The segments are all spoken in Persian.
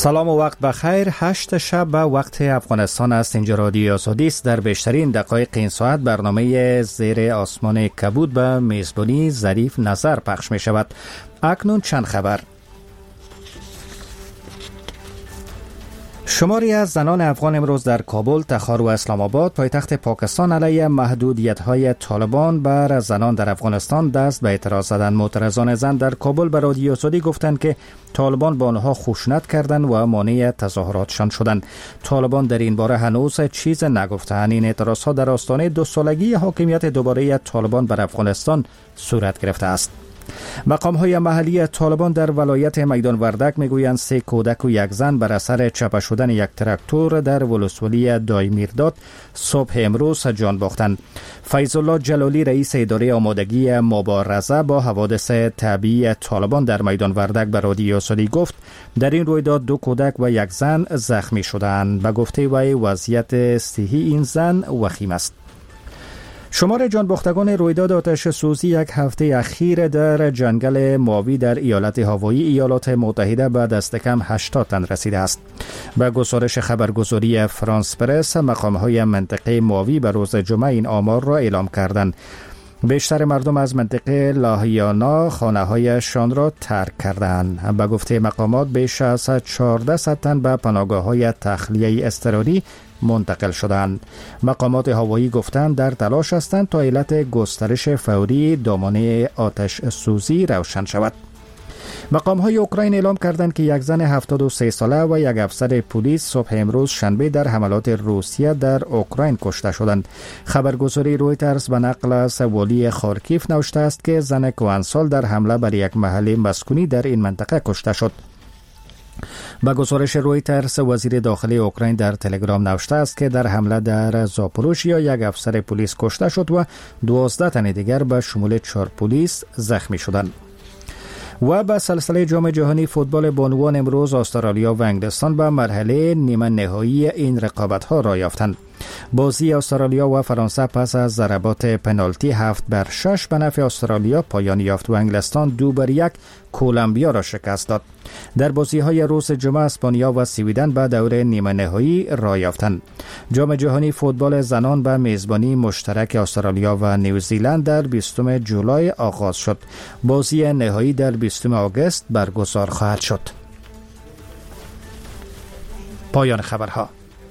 سلام و وقت بخیر. 8 شب به وقت افغانستان است. اینجا رادیو آزادی است. در بیشترین دقایق این ساعت برنامه زیر آسمان کبود به میزبانی ظریف نظر پخش می شود. اکنون چند خبر. شماری از زنان افغان امروز در کابل، تخار و اسلام آباد پایتخت پاکستان علیه محدودیت‌های طالبان بر زنان در افغانستان دست به اعتراض زدند. معترضان زن در کابل به رادیو آزادی گفتند که طالبان با آنها خشونت کردند و مانع تظاهراتشان شدند. طالبان در این باره هنوز چیز نگفتند. این اعتراضها در آستانه 2 سالگی حاکمیت دوباره طالبان بر افغانستان صورت گرفته است. مقام‌های محلی طالبان در ولایت میدان وردک میگویند 3 کودک و 1 زن بر اثر چپه شدن یک تراکتور در ولسوالی دایمیرداد صبح امروز جان باختند. فیض الله جلالی رئیس اداره آمادگی مبارزه با حوادث طبیعی طالبان در میدان وردک به رادیو آزادی گفت در این رویداد 2 کودک و 1 زن زخمی شدند. به گفته وی وضعیت صحی این زن وخیم است. شمار جانباختگان رویداد آتش سوزی یک هفته اخیر در جنگل ماوی در ایالت هاوایی ایالات متحده به دست کم 80 تن رسیده است. به گزارش خبرگزاری فرانس پرس، مقام‌های منطقه ماوی به روز جمعه این آمار را اعلام کردند. بیشتر مردم از منطقه لاهیانا خانه‌هایشان را ترک کردند. به گفته مقامات بیش از 1400 تن به پناهگاه‌های تخلیه اضطراری منتقل شدند. مقامات هوایی گفتند در تلاش هستند تا علت گسترش فوری دامنه آتش سوزی روشن شود. مقام‌های اوکراین اعلام کردند که 1 زن 73 ساله و 1 افسر پلیس صبح امروز شنبه در حملات روسیه در اوکراین کشته شدند. خبرگزاری رویترز به نقل از والی خارکیف نوشته است که زن کهنسال در حمله بر یک محل مسکونی در این منطقه کشته شد. با گزارش رویترز، وزیر داخلی اوکراین در تلگرام نوشته است که در حمله در زاپوروژیا 1 افسر پلیس کشته شد و 12 تن دیگر به شمول 4 پلیس زخمی شدند. و به سلسله جام جهانی فوتبال بانوان امروز استرالیا و انگلستان به مرحله نیمه نهایی این رقابت‌ها را یافتند. بازی استرالیا و فرانسه پس از ضربات پنالتی 7-6 به نفع استرالیا پایان یافت و انگلستان 2-1 کولومبیا را شکست داد. در بازی‌های روز جمعه اسپانیا و سویدن به دور نیمه نهایی را یافتند. جام جهانی فوتبال زنان به میزبانی مشترک استرالیا و نیوزیلند در 20 جولای آغاز شد. بازی نهایی در 20 آگوست برگزار خواهد شد. پایان خبرها.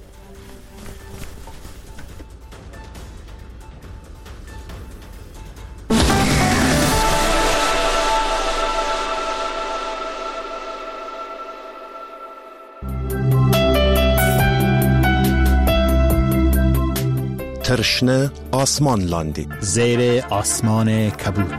ترشنه آسمان لاندی زیر آسمان کبود.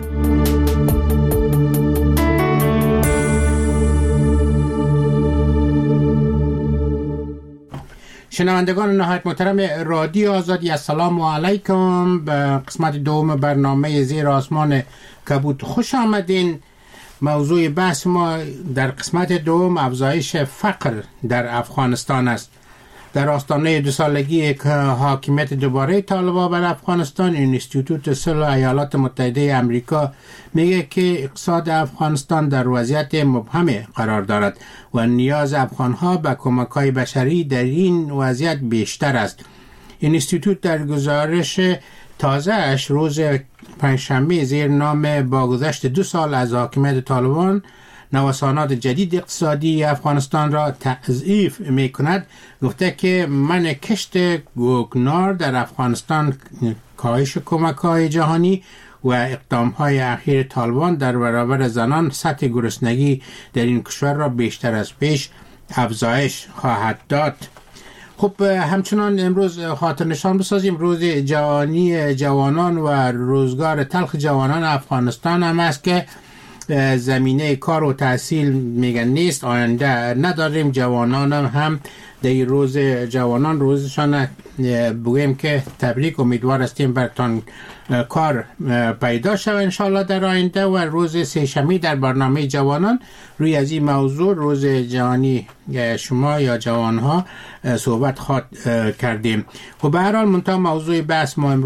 شنوندگان نهایت محترم رادیو آزادی، السلام علیکم. به قسمت دوم برنامه زیر آسمان کبود خوش آمدین. موضوع بحث ما در قسمت دوم افزایش فقر در افغانستان است. در آستانه 2 سالگی که حاکمیت دوباره طالبان بر افغانستان، اینستیتوت صلح ایالات متحده آمریکا میگه که اقتصاد افغانستان در وضعیت مبهم قرار دارد و نیاز افغانها به کمک‌های بشری در این وضعیت بیشتر است. اینستیتوت در گزارش تازه‌اش روز پنجشنبه زیر نام با گذشت 2 سال از حاکمیت طالبان نوسانات جدید اقتصادی افغانستان را تضعیف می کند گفته که من کشت گوگنار در افغانستان، کاهش کمک‌های جهانی و اقدام‌های اخیر طالبان در برابر زنان سطح گرسنگی در این کشور را بیشتر از پیش افزایش خواهد داد. خب همچنان امروز خاطر نشان بسازیم روز جهانی جوانان و روزگار تلخ جوانان افغانستان هم است که زمینه کار و تحصیل میگن نیست، آینده نداریم. جوانان هم در روز جوانان روزشان بگویم که تبریک، امیدوار هستیم برتان کار پیدا شود انشاءالله در آینده. و روز سه‌شنبه در برنامه جوانان روی از این موضوع روز جهانی شما یا جوانها صحبت کردیم. و به هر حال منتها موضوع بحث ما امروز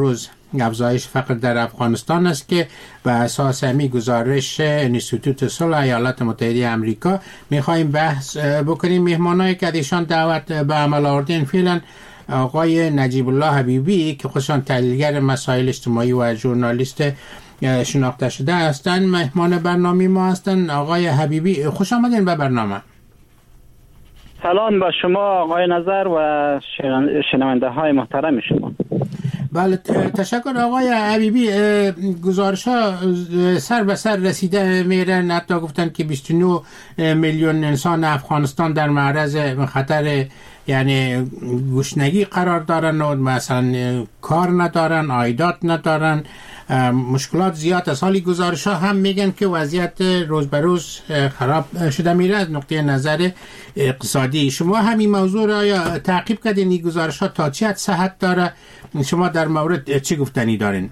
افزایش فقر در افغانستان است که به اساس همی گزارش انستیتوت صلح ایالات متحده آمریکا میخوایم بحث بکنیم. مهمانایی که ایشان دعوت به عمل آوردین فعلا آقای نجیب الله حبیبی که خودشان تحلیلگر مسائل اجتماعی و ژورنالیست شناخته شده هستند مهمان برنامه ما هستند. آقای حبیبی خوش آمدین به برنامه. سلام به شما آقای نظر و شنونده های محترم شما. بله تشکر آقای حبیبی. گزارش ها سر به سر رسیده میرن، حتی گفتن که 29 میلیون انسان افغانستان در معرض خطر یعنی گشنگی قرار دارن و مثلا کار ندارن، عایدات ندارن، مشکلات زیاد است. حالی گزارش ها هم میگن که وضعیت روز به روز خراب شده میره از نقطه نظر اقتصادی. شما همین موضوع را یا تعقیب کردین؟ این گزارش ها تا چه حد صحت داره؟ شما در مورد چی گفتنی دارین؟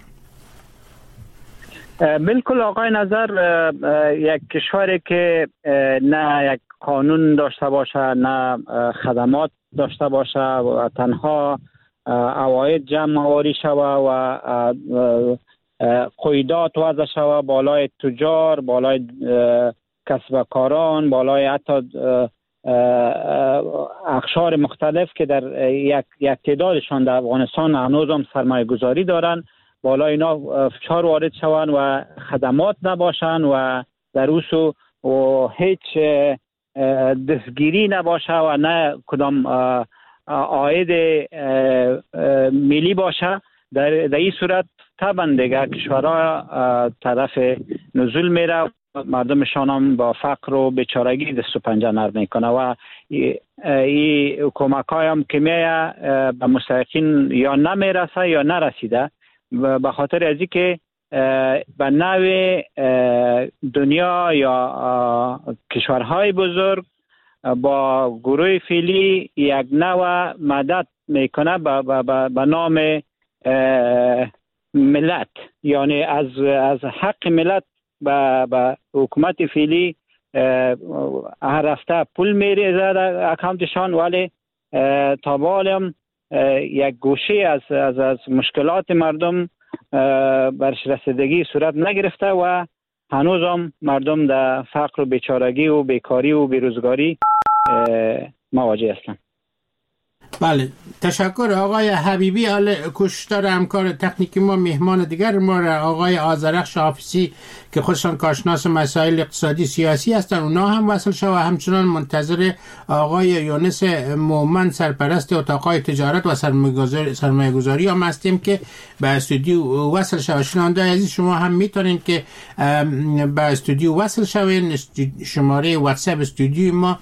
بالکل آقای نظر، یک کشوری که نه یک قانون داشته باشه نه خدمات داشته باشه و تنها عواید جمع آوری شوه و قیودات وضع شوه بالای تجار، بالای کسب کاران، بالای حتی اقشار مختلف که در یک تعدادشان در افغانستان هنوز هم سرمایه گذاری دارن، بالای اینا فشار وارد شوند و خدمات نباشن و در اوسو و هیچ دستگیری نباشه و نه کدام عاید ملی باشه. در این صورت طبعا دیگه کشورها طرف نزول میره، مردمشان هم با فقر و بیچارگی دست و پنجه نرم میکنه و این کمک های هم که میه به مستحقین یا نمیرسه یا نرسیده، به خاطر از این که به نوع دنیا یا کشورهای بزرگ با گروه فعلی یک نوع مدد میکنه به نام ملت، یعنی از حق ملت به حکومت فعلی هر هفته پول میریزه در اکانتشان، ولی تا بالم یک گوشه از مشکلات مردم برش رسیدگی صورت نگرفته و هنوز هم مردم در فقر و بیچارگی و بیکاری و بیروزگاری مواجه هستند. بله تشکر آقای حبیبی. حالا کشتار همکار تکنیکی ما مهمان دیگر ما آقای آذرخش حافظی که خودشان کارشناس مسائل اقتصادی سیاسی هستند، اونا هم وصل شد و همچنان منتظر آقای یونس مومن سرپرست اتاقهای تجارت و سرمایه گذاری هم هستیم که به استودیو وصل شد. شنونده عزیز شما هم میتونین که به استودیو وصل شوین. شماره واتساپ استودیو ما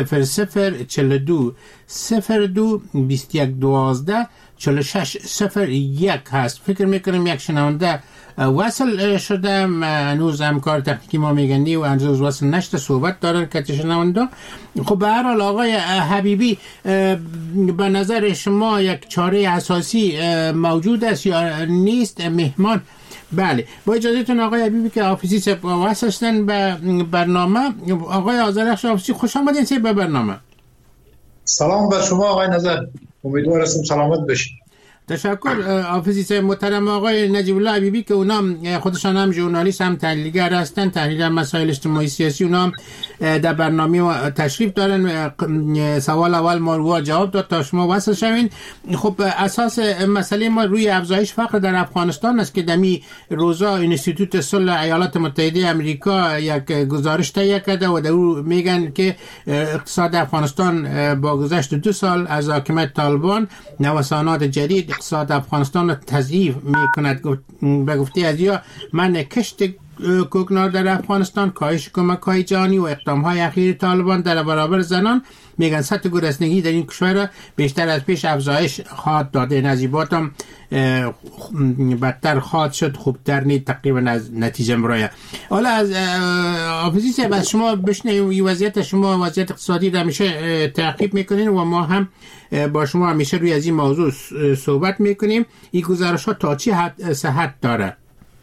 0042 02 21 12 46 01 هست. فکر میکنم یک شنونده وصل شده، هنوز همکار تکنیکی ما میگنی و هنوز وصل نشده، صحبت دارن که شنونده. خب به هر حال آقای حبیبی به نظر شما یک چاره اساسی موجود است یا نیست؟ مهمان بله با اجازهتون آقای حبیبی که حافظی وصل هستن به برنامه. آقای آذرخش حافظی خوش آمدین به برنامه. سلام بر شما آقای نظر، امیدوارم سلامت باشید. تشکر حافظی محترم. آقای نجیب الله حبیبی که اونا خودشان هم ژورنالیست هم تحلیلگر هستن، تحلیل مسائل اجتماعی سیاسی، اونا هم در برنامه تشریف دارن. سوال اول ما رو جواب داد تا شما وصل شوین. خب اساس مسئله ما روی افزایش فقر در افغانستان است که دمی روزا انستیتوت صلح ایالات متحده آمریکا یک گزارش تهیه کرده و در او میگن که اقتصاد افغانستان با گذشت 2 سال از حاکمیت طالبان نوسانات جدید اقتصاد افغانستان را تضعیف میکند. به گفته از یا من کشت کوکنار در افغانستان، کاهش کمک‌های جهانی و اقدام‌های اخیر طالبان در برابر زنان میگن سطح گرسنگی در این کشور را بیشتر از پیش افزایش خواهد داده. نزیبات هم بدتر خواهد شد، خوبتر نیست تقریبا از نتیجه مرایه. حالا از حافظی صاحب از شما بشنویم وضعیت شما، وضعیت اقتصادی را همیشه تعقیب میکنین و ما هم با شما همیشه روی از این موضوع صحبت میکنیم. این گزارش ها تا چی حد صحت داره؟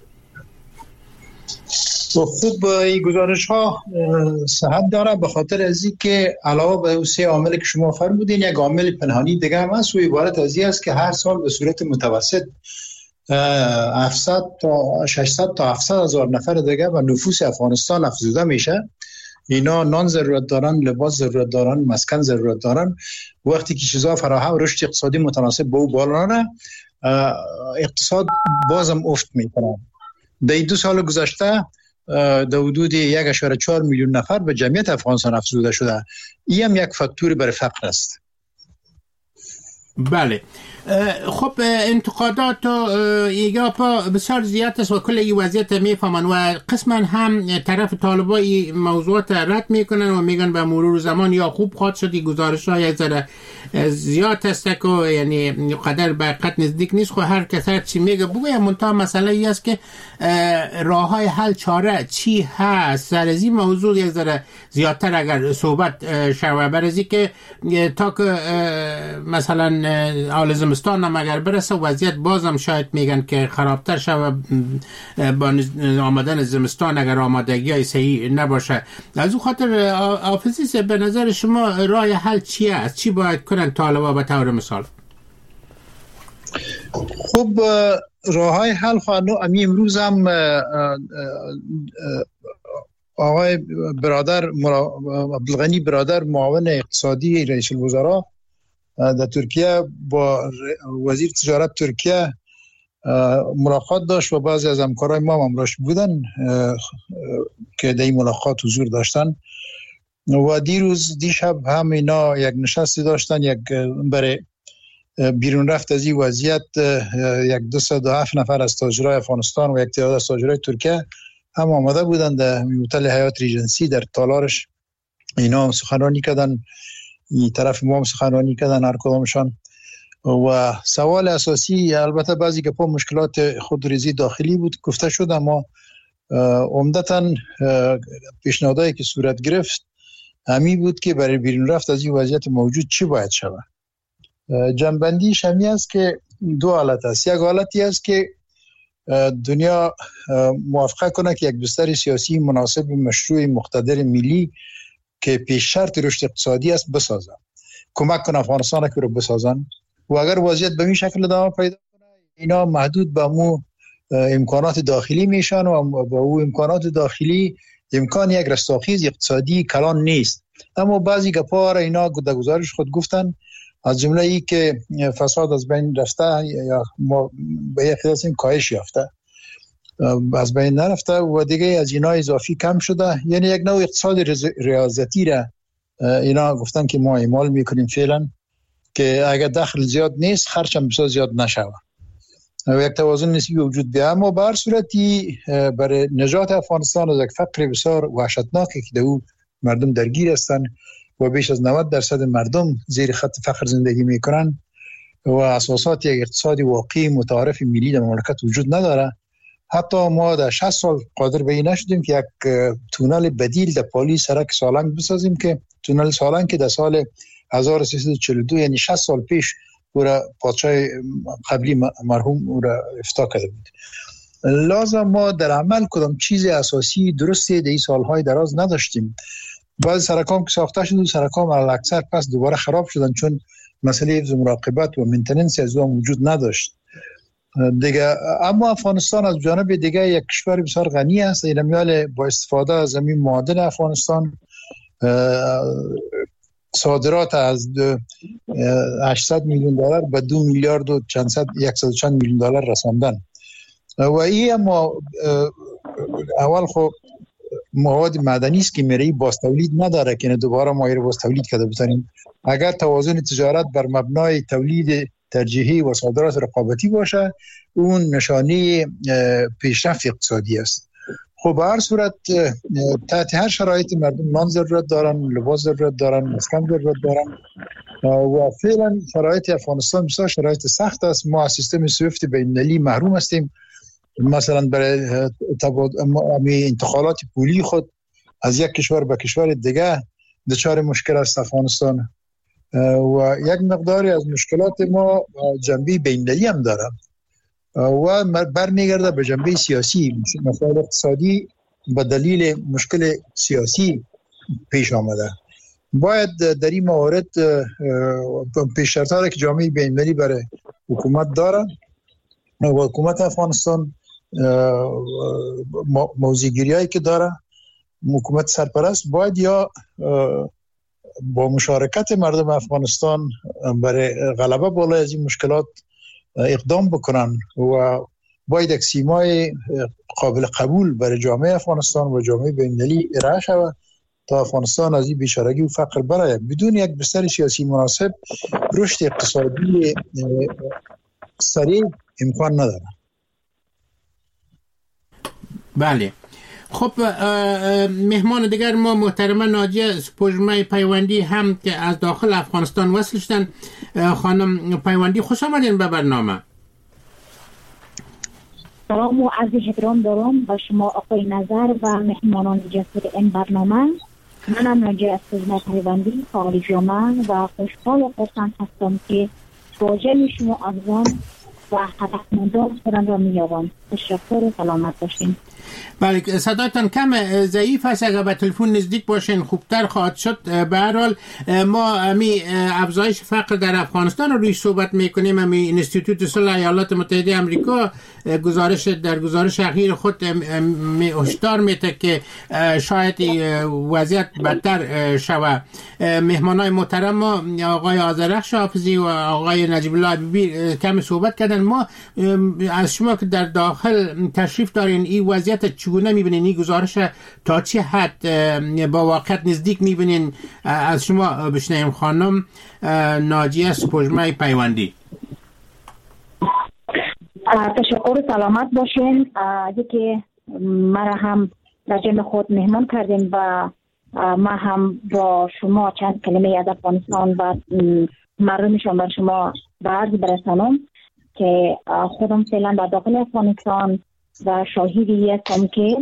خوب این گزارش ها صحت داره به خاطر از این که علاوه به اون 3 عاملی که شما فرمودین یک عامل پنهانی دیگه هم هست و عبارت از این است که هر سال به صورت متوسط 700 تا 600 تا 700 هزار نفر دیگه و نفوس افغانستان افزوده میشه. اینا نان ضرورت دارن، لباس ضرورت دارن، مسکن ضرورت دارن. وقتی که چیزا فراهم، رشد اقتصادی متناسب با او بالا نه، اقتصاد بازم افت میکنه. در 2 سال گذشته در حدود 1.4 میلیون نفر به جمعیت افغانستان افزوده شده. این هم یک فاکتور برای فقر است. بله. خب انتقادات و ایگاپا بسیار زیاد است و کل این وضعیت میفهمن و قسما هم طرف طالبای موضوعات رد میکنن و میگن به مرور زمان یا خوب خواهد شد. گزارش ها یک ذره زیاد است که یعنی قدر به حقیقت نزدیک نیست. خب هر کس هر چی میگه بگه، منتها مسئله ای است که راه های حل چاره چی هست. سر از این موضوع یک ذره زیادتر اگر صحبت شوه، برای که تا که مثلا اول زمستان هم اگر برسه وضعیت بازم شاید میگن که خرابتر شوه با آمدن زمستان اگر آمادگی های صحیح نباشه. از اون خاطر حافظی به نظر شما راه حل چی است؟ چی باید کنن طالبا به طور مثال؟ خب راه های حل امی امروز هم آقای برادر عبدالغنی برادر معاون اقتصادی رئیس الوزراء در ترکیه با وزیر تجارت ترکیه ملاقات داشت و بعضی از همکارای ما هم همراهش بودن که در این ملاقات حضور داشتن. و دیشب هم اینا یک نشستی داشتن، یک برای بیرون رفت از این وضعیت 207 نفر از تاجرای افغانستان و یک تعداد از تاجرای ترکیه هم آمده بودن در هتل حیات ریجنسی در تالارش. اینا سخنرانی کردن، این طرف ما هم سخنرانی کردن هر کدامشان. و سوال اساسی، البته بعضی که مشکلات خودریزی داخلی بود گفته شد، اما عمدتاً پیشنهادایی که صورت گرفت همین بود که برای بیرون رفت از این وضعیت موجود چی باید شود. جنبندیش همی است که 2 حالت است. یک حالتی است که دنیا موافقه کنه که یک بستر سیاسی مناسب مشروع مقتدر ملی که پیش شرط رشد اقتصادی است بسازن، کمک کنه افغانستان که رو بسازن. و اگر وضعیت به این شکل ادامه پیدا کنه، اینا محدود به مو امکانات داخلی میشن و با او امکانات داخلی امکان یک رستاخیز اقتصادی کلان نیست. اما بعضی گپا را اینا در گزارش خود گفتن، از جمله ای که فساد از بین رفته یا به یک قیاس کاهش یافته، از بین نرفته و دیگه از اینا اضافی کم شده. یعنی یک نوع اقتصاد ریاضتی را اینا گفتن که ما اعمال میکنیم فعلا، که اگر دخل زیاد نیست خرج هم بسیار زیاد نشود و یک توازن نسبی وجود بیاید. اما به هر صورتی برای نجات افغانستان از یک فقر بسیار وحشتناکی که در او مردم درگیر هستند و بیش از 90% مردم زیر خط فقر زندگی میکنن و اساسات یک اقتصادی واقعی متعارف ملی در مملکت وجود نداره. حتی ما در 60 سال قادر به این نشدیم که یک تونل بدیل در پالی سرک سالنگ بسازیم، که تونل سالنگ که در سال 1342 یعنی 60 سال پیش او را پادشاه قبلی مرحوم او را افتتاح کرده بود. لازم ما در عمل کدام چیز اساسی درستی در این سالهای دراز نداشتیم. بعضی سرکام که ساخته شد سرکام علی اکثر پس دوباره خراب شدن چون مسئله حفظ مراقبت و مینتیننس از اون وجود نداشت دیگه. اما افغانستان از جانب دیگه یک کشور بسیار غنی است. ایرانیال با استفاده از زمین معادن افغانستان صادرات از 800 میلیون دلار به 2 میلیارد و 100 میلیون دلار رساندن. و این اما اول خب مواد معدنی است که میره باز تولید نداره که دوباره ما رو باز تولید کرده بتونیم. اگر توازن تجارت بر مبنای تولید ترجیحی و صادرات رقابتی باشه اون نشانه پیشرفت اقتصادی است. خب به هر صورت تحت هر شرایط مردم نان ضرورت دارن، لباس ضرورت دارن، مسکن ضرورت دارن و فعلا شرایط افغانستان بسیار شرایط سخت است. ما از سیستم سویفت بین‌المللی محروم هستیم. مثلا برای انتقالات پولی خود از یک کشور به کشور دیگه دچار مشکل است افغانستان و یک مقداری از مشکلات ما جنبه بین‌المللی هم داره و برمیگرده به جنبه سیاسی. مسائل اقتصادی به دلیل مشکل سیاسی پیش آمده. باید در این موارد پیش‌شرط‌هایی که جامعه بین‌المللی برای حکومت داره و حکومت افغانستان موضع‌گیری هایی که داره، حکومت سرپرست باید یا با مشارکت مردم افغانستان برای غلبه بالای از این مشکلات اقدام بکنن و باید یک سیمای قابل قبول برای جامعه افغانستان و جامعه بین‌المللی ارائه شود تا افغانستان از این بیچارگی و فقر برآید. بدون یک بستر سیاسی مناسب رشد اقتصادی سریع امکان نداره. بله. خب مهمان دیگر ما محترمه ناجیه سپوږمۍ پیوندی هم که از داخل افغانستان وصل شدن. خانم پیوندی خوش آمدین به برنامه. سلام و عرض احترام دارم به شما آقای نظر و مهمانان جسور این برنامه. منم ناجیه سپوږمۍ پیوندی فعال جامعه و خوشحال و خرسند هستم که با جمع شما افغان و هدفمندان خودم را می‌یابم. تشکر و سلامت باشین. بله صدایتان کم ضعیف است، اگر به تلفن نزدیک باشین خوبتر خواهد شد. به هر حال ما امی افزایش فقر در افغانستان رو روی صحبت میکنیم. امی اینستیتوت صلح ایالات متحده آمریکا در گزارش اخیر خود هشدار میده که شاید وضعیت بدتر شود. مهمانای محترم ما آقای آذرخش حافظی و آقای نجیب الله حبیبی کم صحبت کردن. ما از شما که در داخل تشریف دارین این وضعیت چگونه میبینین؟ این گزارش تا چه حد با واقعیت نزدیک میبینین؟ از شما بشنویم خانم ناجیه سپوږمۍ پیوندی. تشکر، سلامت باشین. یکی مرا هم در جمع خود مهمان کردین و ما هم با شما چند کلمه از افغانستان و مردمشان بر شما به عرض برسانم که خودم فعلا در داخل افغانستان و شاهدی هستم که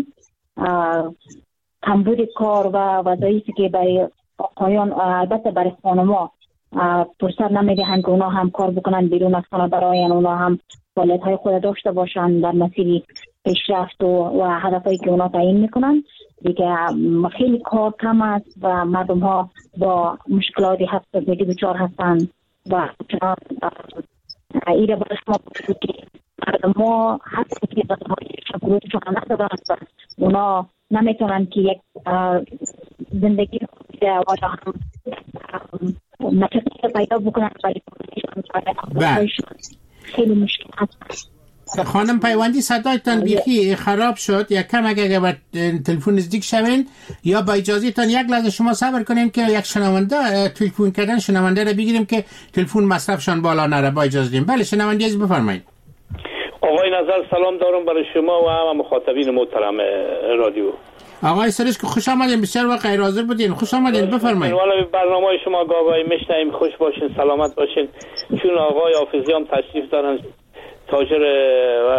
کمبود کار و وظایفی که برای آقایان البته برای خانم‌ها فرصت نمیدهند که اونا هم کار بکنن بیرون از خانه، برای اونا هم فعالیت‌های خود داشته باشن در مسیر پیشرفت و هدفهایی که اونا تعیین میکنن. دیگه خیلی کار کم است و مردم ها با مشکلاتی هستند دچار هستند و ایره برای شما که مردم ها حتی که شکلاتشون ندارن و اونا نمیتونن که یک زندگی و هم نتیجه پیدا بکنن برای خیلی مشکل هست. خانم پیوندی صدایتان بیخی خراب شد. یک کم اگر به تلفن نزدیک شوین یا با اجازه تان یک لحظه شما صبر کنین که یک شنونده تلفن کردن شنونده را بگیریم که تلفن مصرفشان بالا نره. با اجازه دیم. بله شنونده از بفرمایید. آقای نظر سلام دارم برای شما و همه مخاطبین محترم رادیو. آقای سرش که خوش آمدین، بسیار و غیر حاضر بودین. خوش آمدین، بفرمایید. والا برنامه شما گاهی میشنویم، خوش باشین، سلامت باشین. چون آقای حافظی هم تشریف دارن، تاجر و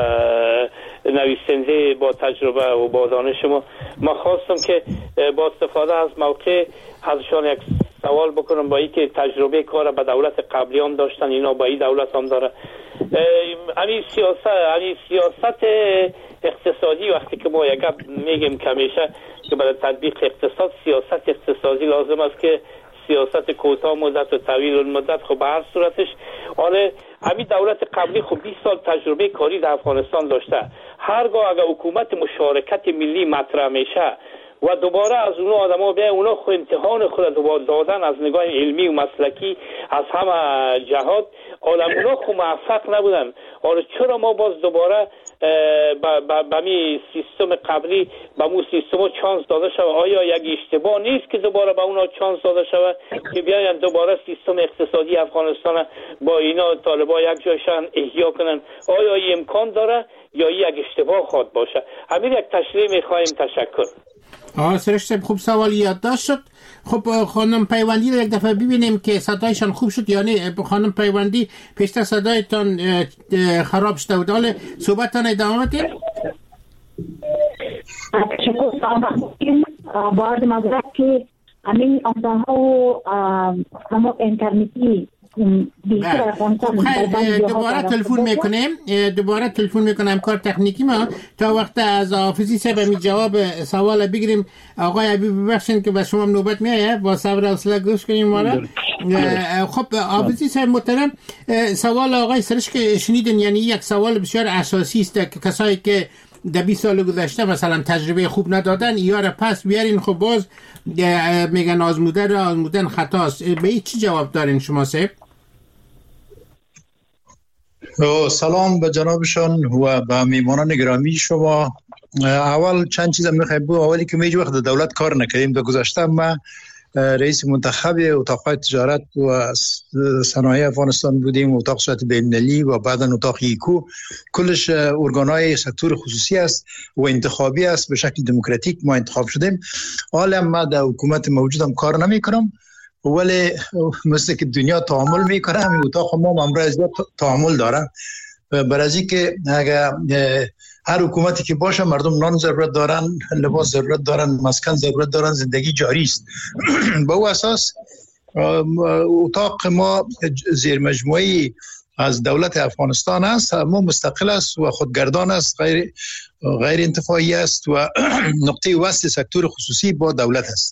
نویسنده با تجربه و با دانش ما خواستم که با استفاده از موقع ازشان یک سوال بکنم. با این که تجربه کار با دولت قبلی هم داشتن، اینا با این دولت هم داره. یعنی سیاست اقتصادی وقتی که ما یک میگیم که همیشه که برای تطبیق اقتصاد سیاست اقتصادی لازم است که سیاست کوتاه مدت و طویل المدت. خب به هر صورتش آره همین دولت قبلی خب 20 سال تجربه کاری در افغانستان داشته. هرگاه اگر حکومت مشارکت ملی مطرح میشه و دوباره از اونها آدما بیان اونا خود امتحان خود دوباره دادن از نگاه علمی و مسلکی از همه جهات، اونا خود موفق نبودن. آره چرا ما باز دوباره با می سیستم قبلی با مو سیستم چانس داده شود؟ آیا یک اشتباه نیست که دوباره با اونا چانس داده شود که بیاین دوباره سیستم اقتصادی افغانستان با اینا طالبا یک جایشان احیا کنن؟ آیا این امکان داره یا یک اشتباه خواهد باشه؟ همین یک تشریح میخوایم. تشکر. سرش خوب سوال یادداشت شد. خب خانم پیوندی رو یک دفعه ببینیم که صدایشان خوب شد یا نه. خانم پیوندی پیشتر صدایتان خراب شده بود. حالا صحبتتان ادامه بدید. تشکر. با عرض معذرت که همین آمدانها و همه اینترنتی بیشتر افغانستان دوباره تلفن میکنم کار تکنیکی ما تا وقت از حافظی صاحب می جواب سوال بگیریم. آقای حبیب ببخشید که به شما نوبت میایه، با صبر و حوصله گوش کنیم ما را. خب حافظی صاحب محترم، سوال آقای سرش که شنیدین، یعنی یک سوال بسیار اساسی است که کسایی که در 20 سال گذشته مثلا تجربه خوب ندادن ایاره پس بیارین، خب باز میگن آزمودن خطاست. به این چی جواب دارین شما صاحب؟ سلام به جنابشان و به میمانان گرامی شما. اول چند چیز میخوایم بگم. اولی که میج وقت دولت کار نکردیم در گذشته، ما رئیس منتخب اتاق تجارت و صنایع افغانستان بودیم، اتاق صحت بین‌المللی و بعدا اتاق ایکو، کلش ارگانهای سکتور خصوصی است و انتخابی است، به شکل دموکراتیک ما انتخاب شدیم. حالا ما در حکومت موجودم کار نمی کنم، ولی مثل که دنیا تعامل میکنه همین اتاق ما امروز تعامل داره، برای اینکه اگر هر حکومتی که باشه مردم نان ضرورت دارن، لباس ضرورت دارن، مسکن ضرورت دارن، زندگی جاری است. به او اساس اتاق ما زیر مجموعی از دولت افغانستان است، ما مستقل است و خودگردان است، غیر انتفاعی است و نقطه وصل سکتور خصوصی با دولت است.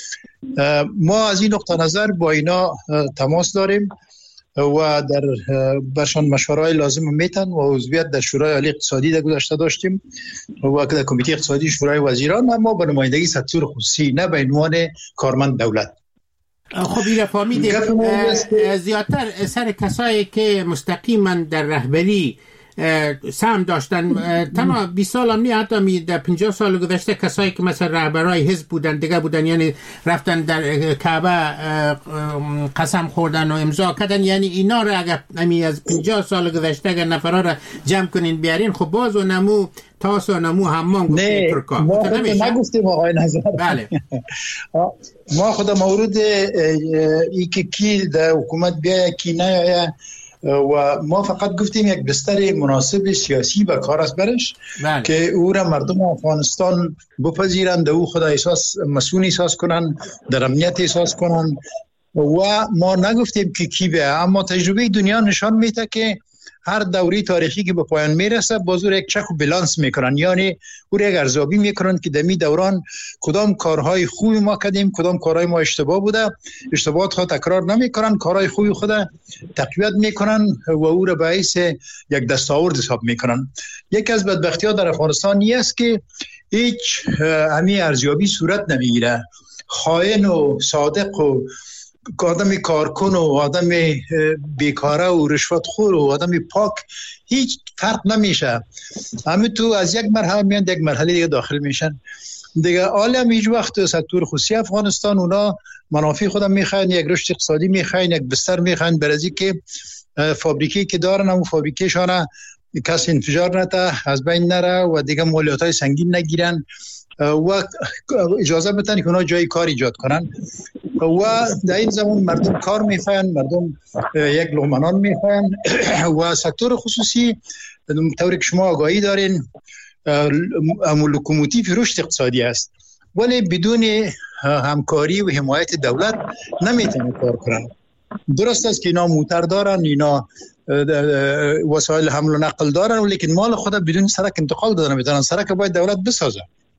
ما از این نقطه نظر با اینا تماس داریم و در برشان مشوره‌های لازم میتن و عضویت در شورای عالی اقتصادی در گذشته داشتیم و در کمیته اقتصادی شورای وزیران، اما به نمایندگی سکتور خصوصی، نه به عنوان کارمند دولت. خب این فهمیدیم. زیادتر سر کسایی که مستقیما در رهبری سهم داشتن، تنها 20 سال هم نه، حتی در 50 سال گذشته کسایی که مثلا رهبرای حزب بودن دیگه بودن، یعنی رفتن در کعبه قسم خوردن و امضا کردن، یعنی اینا را اگر از 50 سال گذشته اگر نفرها را جمع کنین بیارین، خب باز و نمو تاس و نمو هممان گفته ترکا. ما نگفتیم آقای نظر. بله. ما خود مورد ای که کی در حکومت بیاید کی نیاید و ما فقط گفتیم یک بستر مناسب سیاسی و کار است برش، بله. که او را مردم افغانستان بپذیرند، او خود احساس مسئول احساس کنن، در امنیت احساس کنن و ما نگفتیم که کی به، اما تجربه دنیا نشان میده که هر دوری تاریخی که به پایان میرسه بازور یک چک و بلانس میکنن، یعنی او را یک ارزیابی میکنن که در می دوران کدام کارهای خوبی ما کردیم، کدام کارهای ما اشتباه بوده، اشتباهات خود تکرار نمیکنن، کارهای خوبی خود تقویت میکنن و او را به حیث یک دستاورد حساب میکنن. یکی از بدبختی‌ها در افغانستان است که هیچ همین ارزیابی صورت نمیگیره. خائن و صادق و آدم کارکن و آدم بیکاره و رشوتخور و آدم پاک هیچ فرق نمیشه، همه تو از یک مرحله میان یک مرحله دیگه داخل میشن دیگه. عالم هیچ وقت سکتور خصوصی افغانستان اونا منافع خودم میخواین، یک رشد اقتصادی میخواین، یک بستر میخواین، برای که فابریکی که دارن همون فابریکیشان کسی انفجار نده، از بین نره و دیگه مالیاتای سنگین نگیرن و اجازه بدن که اونا جای کار ایجاد کنن و در این زمان مردم کار میخواین، مردم یک لقمه میخواین و سکتور خصوصی طوری که شما آگاهی دارین لوکوموتیو رشد اقتصادی است، ولی بدون همکاری و حمایت دولت نمیتونه کار کنن. درست است که اینا موتر دارن، اینا وسایل حمل و نقل دارن، ولیکن مال خود بدون سرک انتقال دادن نمیتونن. سرک باید دولت بسازه.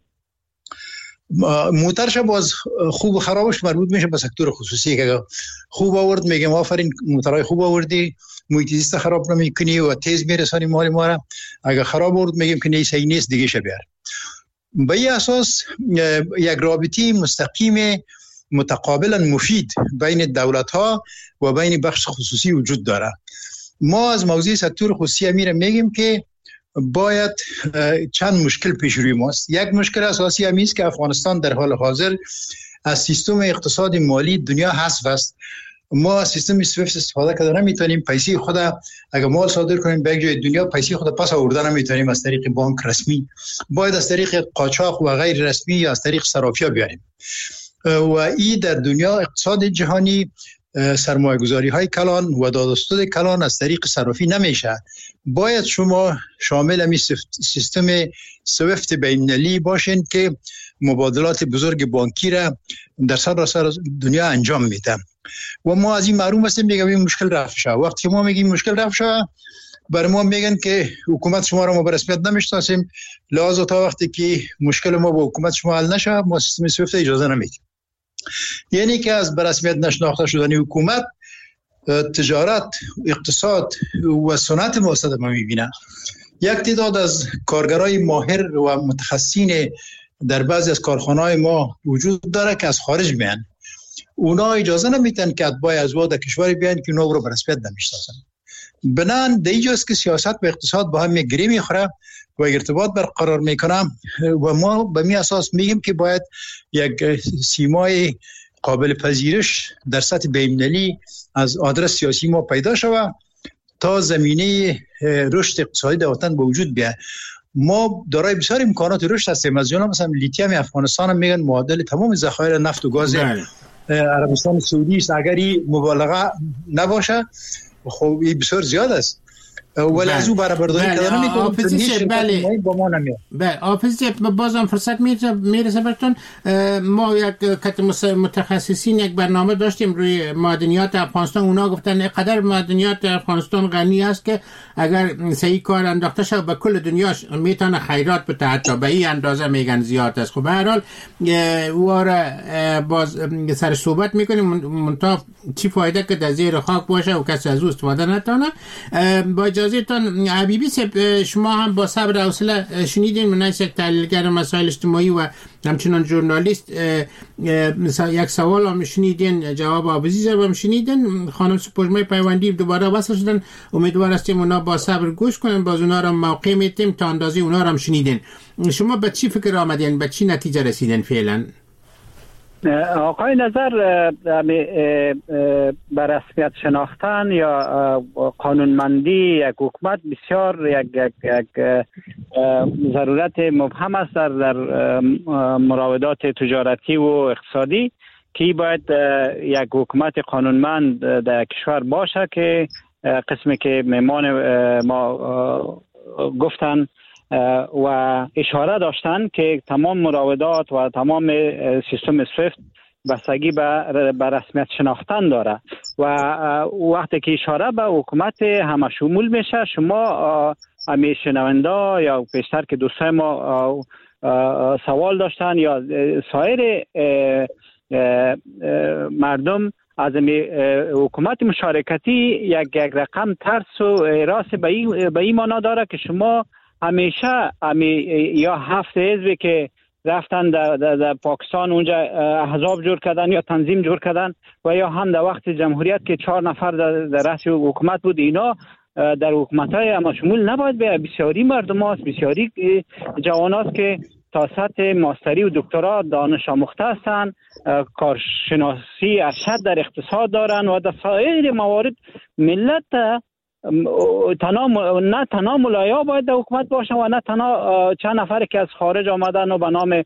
موترش باز خوب و خرابش مربوط میشه به سکتور خصوصی که خوب آورد میگم آفرین موترهای خوب آوردی، محیط زیست خراب نمیکنی و تیز میرسانی مال ما را، اگر خراب آورد میگیم که صحیح نیست دیگه شه بیار. به این اساس یک رابطه مستقیم متقابلا مفید بین دولت ها و بین بخش خصوصی وجود داره. ما از موضوع سکتور خصوصی میره میگیم که باید چند مشکل پیش روی ماست. یک مشکل اساسی همی است که افغانستان در حال حاضر از سیستم اقتصاد مالی دنیا حذف است. ما از سیستم سویفت استفاده کردن نمیتونیم، پیسه خود اگر مال صادر کنیم به یک جای دنیا پیسه خود پس آوردن نمیتونیم از طریق بانک رسمی، باید از طریق قاچاق و غیر رسمی یا از طریق صرافی‌ها بیاریم و این در دنیا اقتصاد جهانی سرمایه گذاری های کلان و دادستود کلان از طریق صرافی نمیشه. باید شما شامل همی سیستم سویفت بین‌المللی باشین که مبادلات بزرگ بانکی را در سراسر دنیا انجام میده و ما از این معلوم هستیم میگم این مشکل رفع شد. وقتی ما میگیم مشکل رفع شد، برای ما میگن که حکومت شما را ما به رسمیت نمیشناسیم، لازم تا وقتی که مشکل ما با حکومت شما حل نشه ما سیستم سویفت اجازه نمیدیم. یعنی که از به رسمیت نشناخته شدن حکومت، تجارت، اقتصاد و صنعت ما صدمه میبینه. یک تعداد از کارگرای ماهر و متخصصین در بعضی از کارخانه‌های ما وجود داره که از خارج میان. اونا اجازه نمیتن که اتباع از واد کشوری بیان که اونا رو به رسمیت نمیشناسن. بنان دیجاست که سیاست و اقتصاد با هم گره میخوره و ارتباط برقرار میکنه و ما به می اساس میگیم که باید یک سیمای قابل پذیرش در سطح بین‌المللی از آدرس سیاسی ما پیدا شود تا زمینه رشد اقتصادی در وطن به وجود بیاد. ما دارای بسیار امکانات رشد هستیم. از جمله مثلا لیتیوم افغانستان هم میگن معادل تمام ذخایر نفت و گاز عربستان سعودی است. اگر این مبالغه نباشه خب این بسیار زیاد است. ولی از او برابرداری کردن نمی‌کنه. بله با ما نمیاد. بله آفیس بازم فرصت میرسه براتون. ما یک کت متخصصین یک برنامه داشتیم روی معدنیات افغانستان. اونا گفتن اینقدر معدنیات افغانستان غنی است که اگر صحیح کار انداخته شد به کل دنیا میتونه خیرات بده، حتی به این اندازه میگن زیاد است. خب به هر حال واره باز سر صحبت میکنیم منتها چی فایده که در زیر خاک باشه و کسی از او استفاده نتونه. با اجازهتان حبیبی صاحب، شما هم با صبر و حوصله شنیدین، من یک تحلیلگر مسائل اجتماعی و همچنان ژورنالیست یک سوال هم شنیدین، جواب آبزی هم شنیدین. خانم سپوږمۍ پیوندی دوباره وصل شدن، امیدوار هستیم اونا با صبر گوش کنن، باز اونا رو موقع میتیم تا اندازه اونا رو هم شنیدین. شما به چی فکر آمدین، به چی نتیجه رسیدین فعلا؟ آقای نظر بر رسمیت شناختن یا قانونمندی یک حکومت بسیار یک ضرورت مبهم است در مراودات تجارتی و اقتصادی که باید یک حکومت قانونمند در کشور باشه که قسمی که مهمان ما گفتن و اشاره داشتن که تمام مراودات و تمام سیستم سویفت بستگی به رسمیت شناختن داره و وقتی که اشاره به حکومت همه شمول میشه، شما همی شنونده یا پیشتر که دوستای ما سوال داشتن یا سایر مردم از حکومت مشارکتی یک رقم ترس و راست به این معنا داره که شما همیشه یا 7 حزبی که رفتن در پاکستان اونجا احزاب جور کردن یا تنظیم جور کردن و یا هم در وقت جمهوریت که 4 نفر در رأس حکومت بود، اینا در حکومت‌های اما شمول نباید به بسیاری مردم هست، بسیاری جوان هست که تا سطح ماستری و دکترا دانش آموخته هستند، کارشناسی ارشد در اقتصاد دارن و در سایر موارد ملت نه تنها ملایا باید در حکومت باشن و نه تنها چند نفر که از خارج آمدن و به نام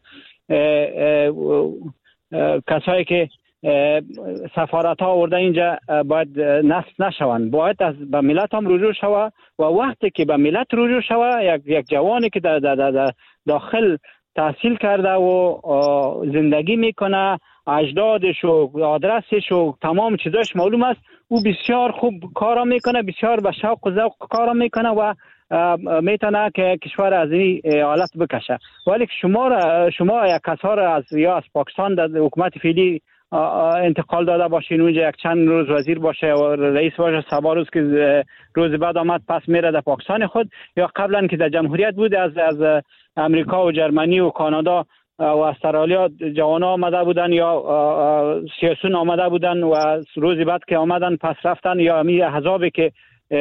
کسایی که سفارت ها آورده اینجا باید نصب نشوند. باید به ملت هم رجوع شود و وقتی که به ملت رجوع شود یک جوانی که در داخل تحصیل کرده و زندگی میکنه، اجدادش و آدرسش و تمام چیزاش معلوم است، او بسیار خوب کارا میکنه، بسیار به شوق و ذوق کارا میکنه و میتونه که کشور از این حالت بکشه. ولی شما یک کسا را از پاکستان در حکومت فعلی انتقال داده باشین، اونجا یک چند روز وزیر باشه و رئیس باشه، سبا روز که روز بعد آمد پس میره در پاکستان خود، یا قبلا که در جمهوریت بود از امریکا و جرمنی و کانادا و استرالیا جوان آمده بودن یا سیاسون آمده بودن و روز بعد که آمدن پس رفتن، یا امی احزابی که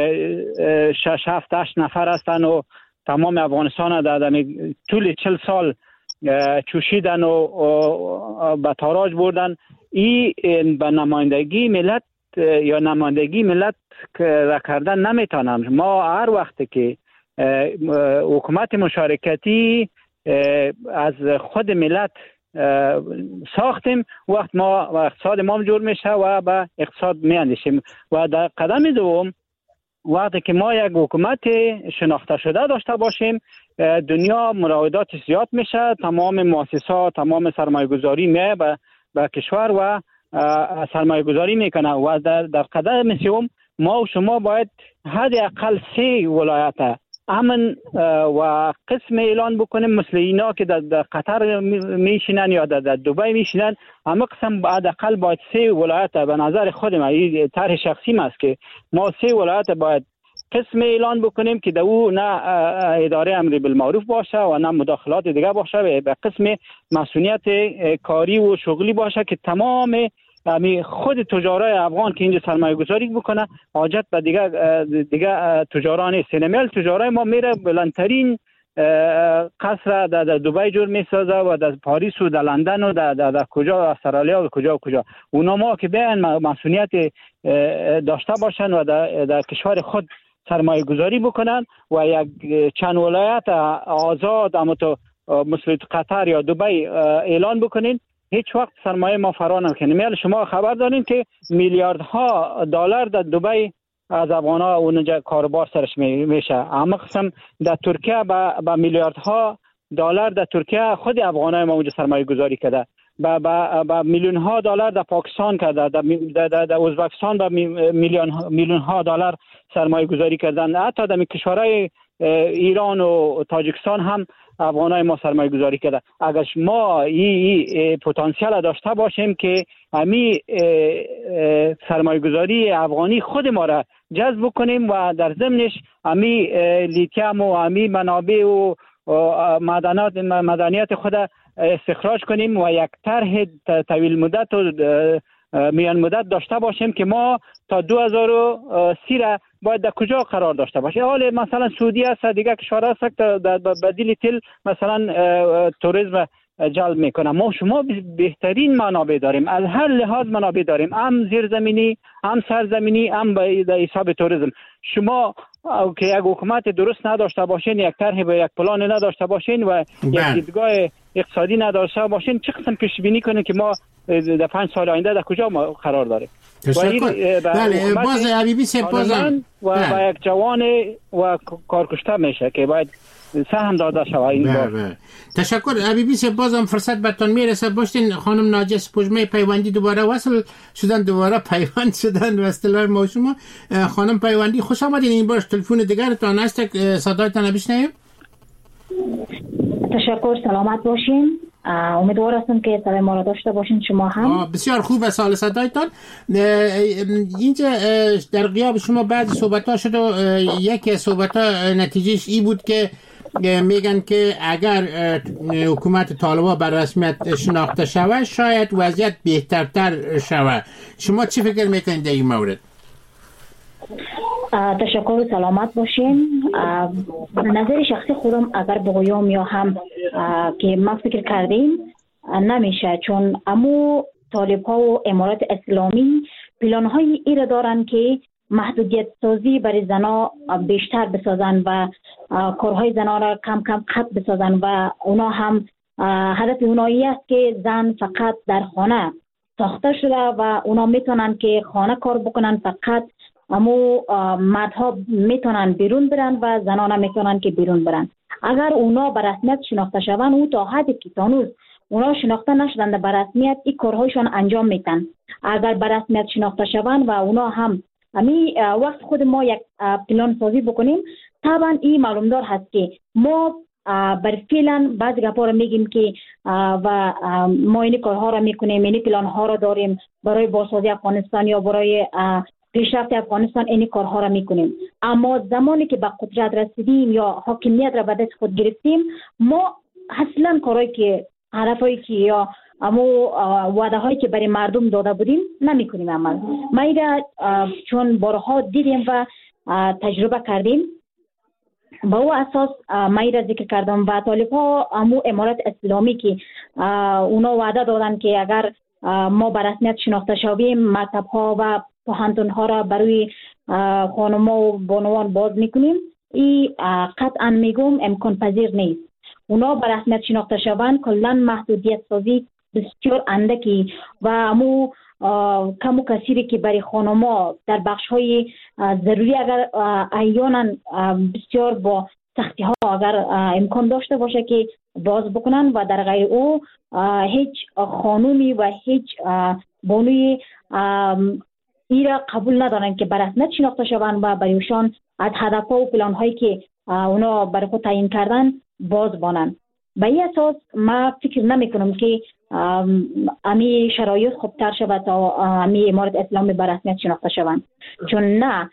6-7-8 نفر هستن و تمام افغانستان در طول 40 سال چوشیدن و به تاراج بردن. این به نمایندگی ملت یا نمایندگی ملت را کردن نمیتونم. ما هر وقت که حکومت مشارکتی از خود ملت ساختیم، وقت ما و اقتصاد ما جور میشه و به اقتصاد میاندیشیم. و در قدم دوم وقتی که ما یک حکومت شناخته شده داشته باشیم، دنیا مراودات زیاد میشه، تمام مؤسسات، تمام سرمایه گذاری میه به کشور و سرمایه گذاری میکنه. و در قدم سوم ما و شما باید حداقل 3 ولایت امن و قسم اعلان بکنیم، مثل اینا که در قطر میشینن یا در دبی میشینن. اما قسم حداقل باید 3 ولایت، به نظر خود من این طرح شخصی است که ما 3 ولایت باید قسم اعلان بکنیم که او نه اداره امر بالمعروف باشه و نه مداخلات دیگه باشه، به قسم مسئولیت کاری و شغلی باشه که تمام خود تجارای افغان که اینجا سرمایه گذاری بکنه حاجت به دیگه تجارا نیست. نمیل تجارای ما میره بلندترین قصر در دبی جور میسازه و در پاریس و در لندن و در کجا استرالیا و کجا اونا ما که بیان مسئولیت داشته باشن و در کشور خود سرمایه گذاری بکنن و یک چند ولایت آزاد اما تو مثل قطر یا دبی اعلان بکنین، هیچ وقت سرمایه ما فرار نمیکنه. میال شما خبر دارین که میلیاردها دلار در دبی از افغان‌ها اونجا کاروبار سرش میشه. اما قسم در ترکیه با میلیاردها دلار در ترکیه خود افغان‌ها ما اونجا سرمایه گذاری کرده، با میلیون‌ها دلار در پاکستان کرده، در ازبکستان با میلیون‌ها دلار سرمایه گذاری کردن. حتی در کشورهای ایران و تاجیکستان هم افغانای ما سرمایه گذاری کرده. اگر ما این پتانسیل داشته باشیم که امی سرمایه گذاری افغانی خود ما را جذب کنیم و در ضمنش امی لیتیم و امی منابع و مدنیات خود استخراج کنیم و یک طرح طویل مدت و میان مدت داشته باشیم که ما تا 2030 را باید در کجا قرار داشته باشه. حالا مثلا سعودی است، دیگه کشورها است که در بدیل تل مثلا توریسم جلب میکنه. ما شما بهترین منابع داریم، از هر لحاظ منابع داریم، هم زیرزمینی، هم سرزمینی، هم به حساب توریسم. شما که یک حکومت درست نداشته باشین، یک طرح و یک پلان نداشته باشین و یک دیدگاه اقتصادی نداشته باشین، چه قسم پیش بینی کنین که ما در 5 سال آینده در کجا ما قرار داریم؟ بله، باز حبیبی سپاسم و یک جوان و کارکشته میشه که باید سهم داده شود این بار. تشکر حبیبی سپاسم. فرصت بهتون میرسه باشین. خانم ناجیه سپوږمۍ پیوندی دوباره وصل شدن، دوباره پیوند شدن و اصطلاح ما شما. خانم پیوندی خوش آمدین. این بار تلفن دیگرتان هست، صدایتان بشنویم. تشکر، سلامت باشین. امیدوار هستم که صدای ما را داشته باشین شما هم. بسیار خوب است حال صدایتان. اینجا در غیاب شما بعضی صحبت‌ها شد و یکی از صحبت‌ها نتیجهش این بود که میگن که اگر حکومت طالبان بر رسمیت شناخته شود شاید وضعیت بهترتر شود. شما چی فکر میکنید در این مورد؟ تشکر و سلامت باشین. نظر شخصی خودم اگر بگویم یا هم که ما فکر کردیم نمیشه، چون امو طالب ها و امارات اسلامی پلان های ای را دارن که محدودیت سازی برای زنا بیشتر بسازن و کارهای زنا را کم کم قطع بسازن و اونا هم هدف اونایی است که زن فقط در خانه ساخته شده و اونا میتونن که خانه کار بکنن، فقط امو مردها میتونن بیرون برن و زنان میتونن که بیرون برن. اگر اونا به رسمیت شناخته شون، او تا حدی که تانوز اونا شناخته نشدن به رسمیت این کارهایشان انجام میتن. اگر به رسمیت شناخته شون و اونا هم امی وقت خود ما یک پلان سازی بکنیم، طبعا این معلومدار هست که ما بر فعلا بعضی گپا رو میگیم که و ما این کارها رو میکنیم، این پلان ها رو داریم برای بازسازی افغانستان یا برای پیشرفت افغانستان، این کارها را میکنیم. اما زمانی که به قدرت رسیدیم یا حاکمیت را به دست خود گرفتیم، ما اصلا کارهایی که هدفهایی که یا اما وعده هایی که برای مردم داده بودیم نمیکنیم عمل. ما ایره چون بارها دیدیم و تجربه کردیم، با او اساس ما ایره ذکر کردم. و طالب ها امو امارات اسلامی که اونا وعده دادن که اگر ما به رسمیت شناخته شویم مکتب ها و پوهنتون ها را برای خانم و بانوان باز میکنیم، این قطعا میگم امکان پذیر نیست. اونا به رسمیت شناخته شوند کلا محدودیت سازی بسیار اندکی و امو کمو کثیری که برای خانما در بخش های ضروری اگر احیانا بسیار با سختی ها اگر امکان داشته باشه که باز بکنن و در غیر او هیچ خانومی و هیچ بانوی ایرا قبول ندارن که به رسمیت شناخته شوند و برایشان از هدفها و پلان هایی که اونا برای خود تعیین کردن باز بانن. به این اساس ما فکر نمی کنم که امی شرایط خوبتر شود تا امی امارت اسلامی به رسمیت شناخته شوند، چون نه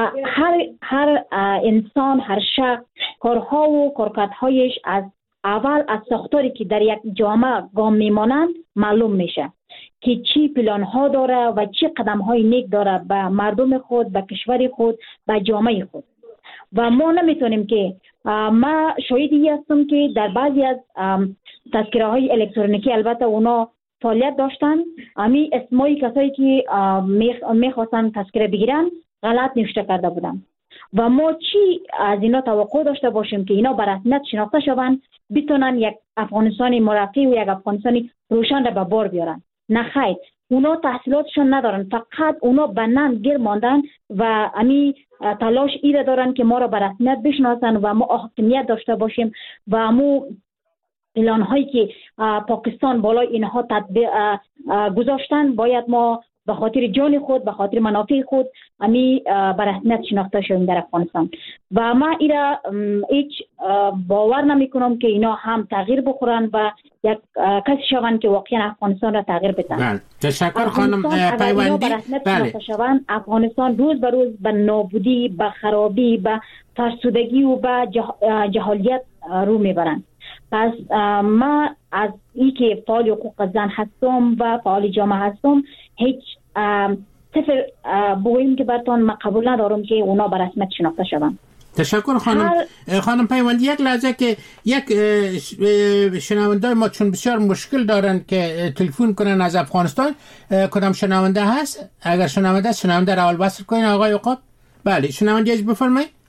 هر انسان، هر شخص کارها و کارکردهایش از اول از ساختاری که در یک جامعه گام میمانند معلوم میشه که چی پلان ها داره و چی قدم های نیک داره به مردم خود، به کشور خود، به جامعه خود. و ما نمیتونیم که ما شاهدی هستم که در بعضی از تذکره های الکترونیکی البته اونا فعالیت داشتن، امی اسمای کسایی که میخواستن تذکره بگیرن غلط نوشته کرده بودن و ما چی از اینا توقع داشته باشیم که اینا به رسمیت شناخته شوند بتونن یک افغانستان مرفه و یک افغانستان روشن را به بار بیارن؟ نه خیر، اونا تحصیلاتشون ندارن، فقط اونا بنان گیر ماندن و امی تلاش ایره دارن که ما را به رسمیت بشناسن و ما حاکمیت داشته باشیم و امو پلان هایی که پاکستان بالای اینها تطبیق گذاشتن باید ما به خاطر جان خود، به خاطر منافع خود امی به رسمیت شناخته شویم در افغانستان. و ما ایرا هیچ باور نمی کنم که اینا هم تغییر بخورن و یک کسی شوند که واقعا افغانستان را تغییر بدن. تشکر خانم پیوندی. بله. افغانستان روز به روز به نابودی، به خرابی، به فرسودگی و به جهالیت رو میبرن. پس ما از ای که فعال حقوق زن هستم و فعال جامعه هستم هیچ صفر بگوییم که براتون ما قبول ندارم که اونا به رسمیت شناخته شوند. تشکر خانم پیوندی. یک لحظه که یک شنونده ما چون بسیار مشکل دارن که تلفن کنن از افغانستان، کدام شنونده هست؟ اگر شنونده است شنونده را اول وصل کنین آقای عقاب. بله شنونده از بفرمایید.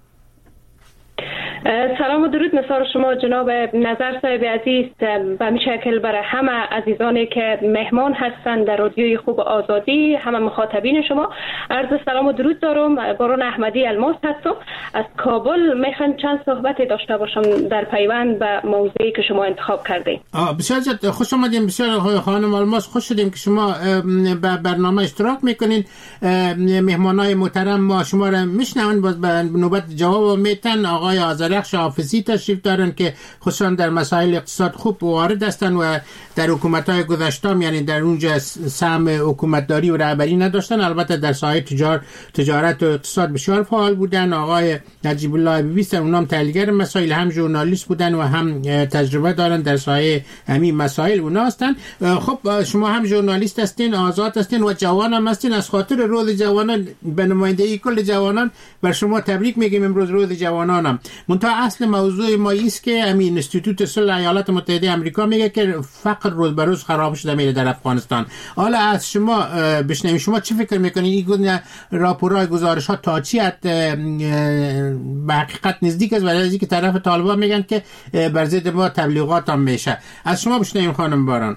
سلام و درود مسار شما جناب نظر صاحب عزیز، به همین شکل برای همه عزیزانی که مهمان هستند در رادیوی خوب آزادی، همه مخاطبین شما عرض سلام و درود دارم. بارون احمدی الماس هستم از کابل. میخوام چند صحبتی داشته باشم در پیوند به موضوعی که شما انتخاب کردید. بسیار خوش آمدیم. بسیار خانم الماس خوش شدیم که شما به برنامه اشتراک میکنین. مهمانای محترم ما شما را میشنون، باز به نوبت جواب میتن. آقای آذرخش حافظی تشریف دارن که خصوصا در مسائل اقتصاد خوب وارد هستن و در حکومت‌های گذشته یعنی در اونجا سهم حکومتداری و رهبری نداشتن، البته در ساحه تجارت و اقتصاد بسیار فعال بودن. آقای نجیب الله بیبی اونام تحلیلگر مسائل، هم ژورنالیست بودن و هم تجربه دارن در ساحه همین مسائل اونا هستن. خب شما هم ژورنالیست هستین، آزاد هستین و جوان هم هستین. از خاطر روز جوانان به نمایندگی کل جوانان بر شما تبریک میگیم. امروز روز جوانانم. منتها اصل موضوع ما است که همین اینستیتوت صلح ایالات متحده آمریکا میگه که فقر روز به روز خراب شده میره در افغانستان. حالا از شما بشنویم، شما چی فکر میکنید؟ این گونه راپورهای گزارش ها تا چی به حقیقت نزدیک است و از اینکه طرف طالبان میگن که بر ضد ما تبلیغات هم میشه؟ از شما بشنویم خانم باران.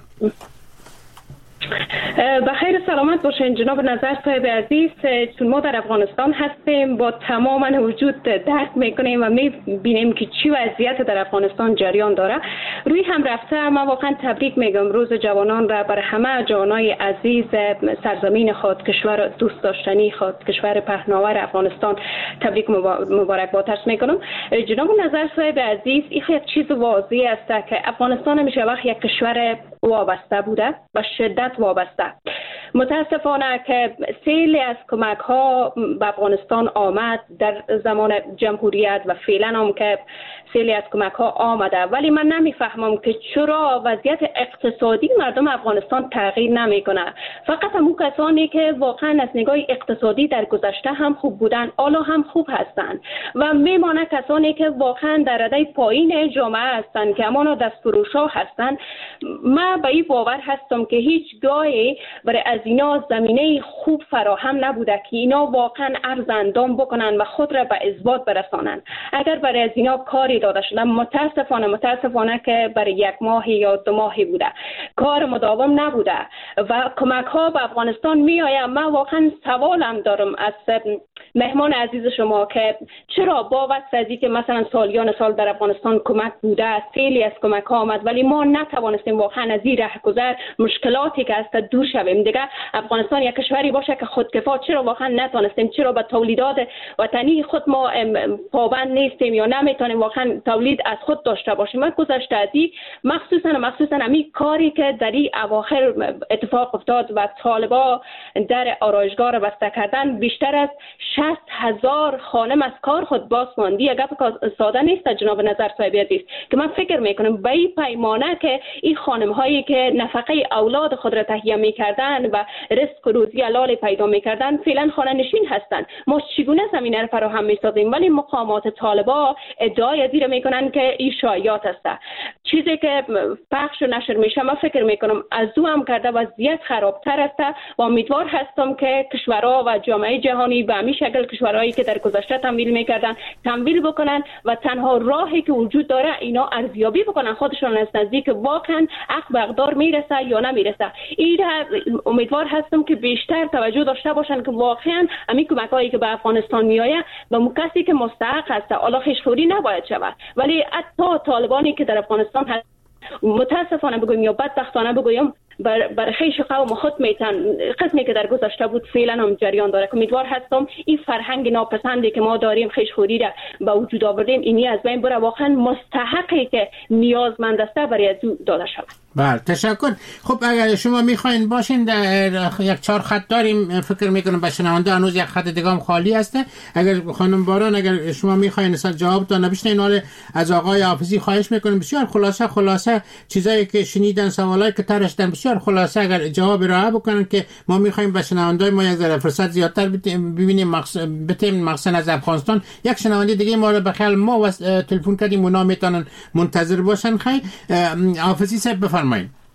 بخیر سلامت باشین جناب نظر صاحب عزیز. چون ما در افغانستان هستیم با تمام وجود درک میکنیم و میبینیم که چی وضعیت در افغانستان جریان داره. روی هم رفته ما واقعا تبریک میگم روز جوانان را بر همه جوانای عزیز سرزمین خود، کشور دوست داشتنی خود، کشور پهناور افغانستان تبریک مبارکباد عرض میکنم. جناب نظر صاحب عزیز این یک چیز واضح است که افغانستان همیشه وقت یک کشور وابسته بوده و شدت وابسته. متاسفانه که سیلی از کمک ها به افغانستان آمد در زمان جمهوریت و فعلا هم که سیلی از کمک ها آمده، ولی من نمیفهمم که چرا وضعیت اقتصادی مردم افغانستان تغییر نمیکنه. فقط همون کسانی که واقعا از نگاه اقتصادی در گذشته هم خوب بودن حالا هم خوب هستند و میمانه کسانی که واقعا در رده پایین جامعه هستند که همانا دستفروشا هستند. من من به این باور هستم که هیچگاه برای از اینا زمینه خوب فراهم نبوده که اینا واقعا عرض اندام بکنن و خود را به اثبات برسانن. اگر برای از اینا کاری داده شده، متاسفانه که برای 1 ماه یا 2 ماهی بوده، کار مداوم نبوده و کمک ها به افغانستان می آید. من واقعا سوالم دارم از مهمان عزیز شما که چرا با واسطه که مثلا سالیان سال در افغانستان کمک بوده، خیلی از کمک ها آمد، ولی ما نتوانستیم واقعا از این رهگذر مشکلاتی که است دور شویم. دیگه افغانستان یک کشوری باشه که خودکفا، چرا واقعا نتوانستیم؟ چرا به تولیدات وطنی خود ما پابند نیستیم یا نمیتونیم واقعا تولید از خود داشته باشیم؟ من گذشته از این مخصوصا همین کاری که در این اواخر اتفاق افتاد و طالبا در آرایشگاه را بسته کردن، بیشتر از 60,000 خانم از کار خود باز ماندی. یک گپ ساده نیست جناب نظر صاحب عزیز که من فکر میکنم به این پیمانه که این خانم هایی که نفقه اولاد خود را تهیه میکردن و رزق و روزی حلال پیدا میکردن فعلا خانه نشین هستند. ما چگونه زمینه را فراهم میسازیم؟ ولی مقامات طالبا ادعای زیر میکنن که این شایعات است. چیزی که پخش و نشر میشه من فکر میکنم از او هم کرده وضعیت خرابتر است و امیدوار هستم که کشورها و جامعه جهانی به همین شکل کشورهایی که در گذشته تمویل میکردن تمویل بکنن و تنها راهی که وجود داره اینا ارزیابی بکنن خودشون از نزدیک واقعا حق به اقدار میرسه یا نمیرسه. این امیدوار هستم که بیشتر توجه داشته باشن که واقعا همین کمکایی که به افغانستان میآید به کسی که مستحق هست، حالا خشخوری نباید شود، ولی حتی طالبانی که در افغانستان هست متاسفانه بگویم یا بدبختانه بگویم بر خیش قوم خود میتن قسمی که در گذشته بود فعلا هم جریان داره. امیدوار هستم این فرهنگ ناپسندی که ما داریم، خیشخوری را به وجود آوردیم، اینی از بین بره، واقعا مستحقی که نیازمند است برای از او داده شود. بله تشکر. خب اگر شما میخواین باشین در یک 4 خط داریم، فکر میکنم به شنونده هنوز یک خط دیگه هم خالی هسته. اگر خانم باران اگر شما میخواین اصلا جواب تا نبشتین، حالا از آقای حافظی خواهش میکنم بسیار خلاصه چیزایی که شنیدن، سوالایی که طرحشدن بسیار خلاصه اگر جواب ارائه بکنن که ما میخوایم به شنونده ما یک ذره فرصت زیادتر ببینیم. مقصد از افغانستان یک شنونده دیگه ما رو به خیال ما تلفن کردیم، اونا میتونن منتظر باشن. خیلی حافظی صاحب بفرمایید.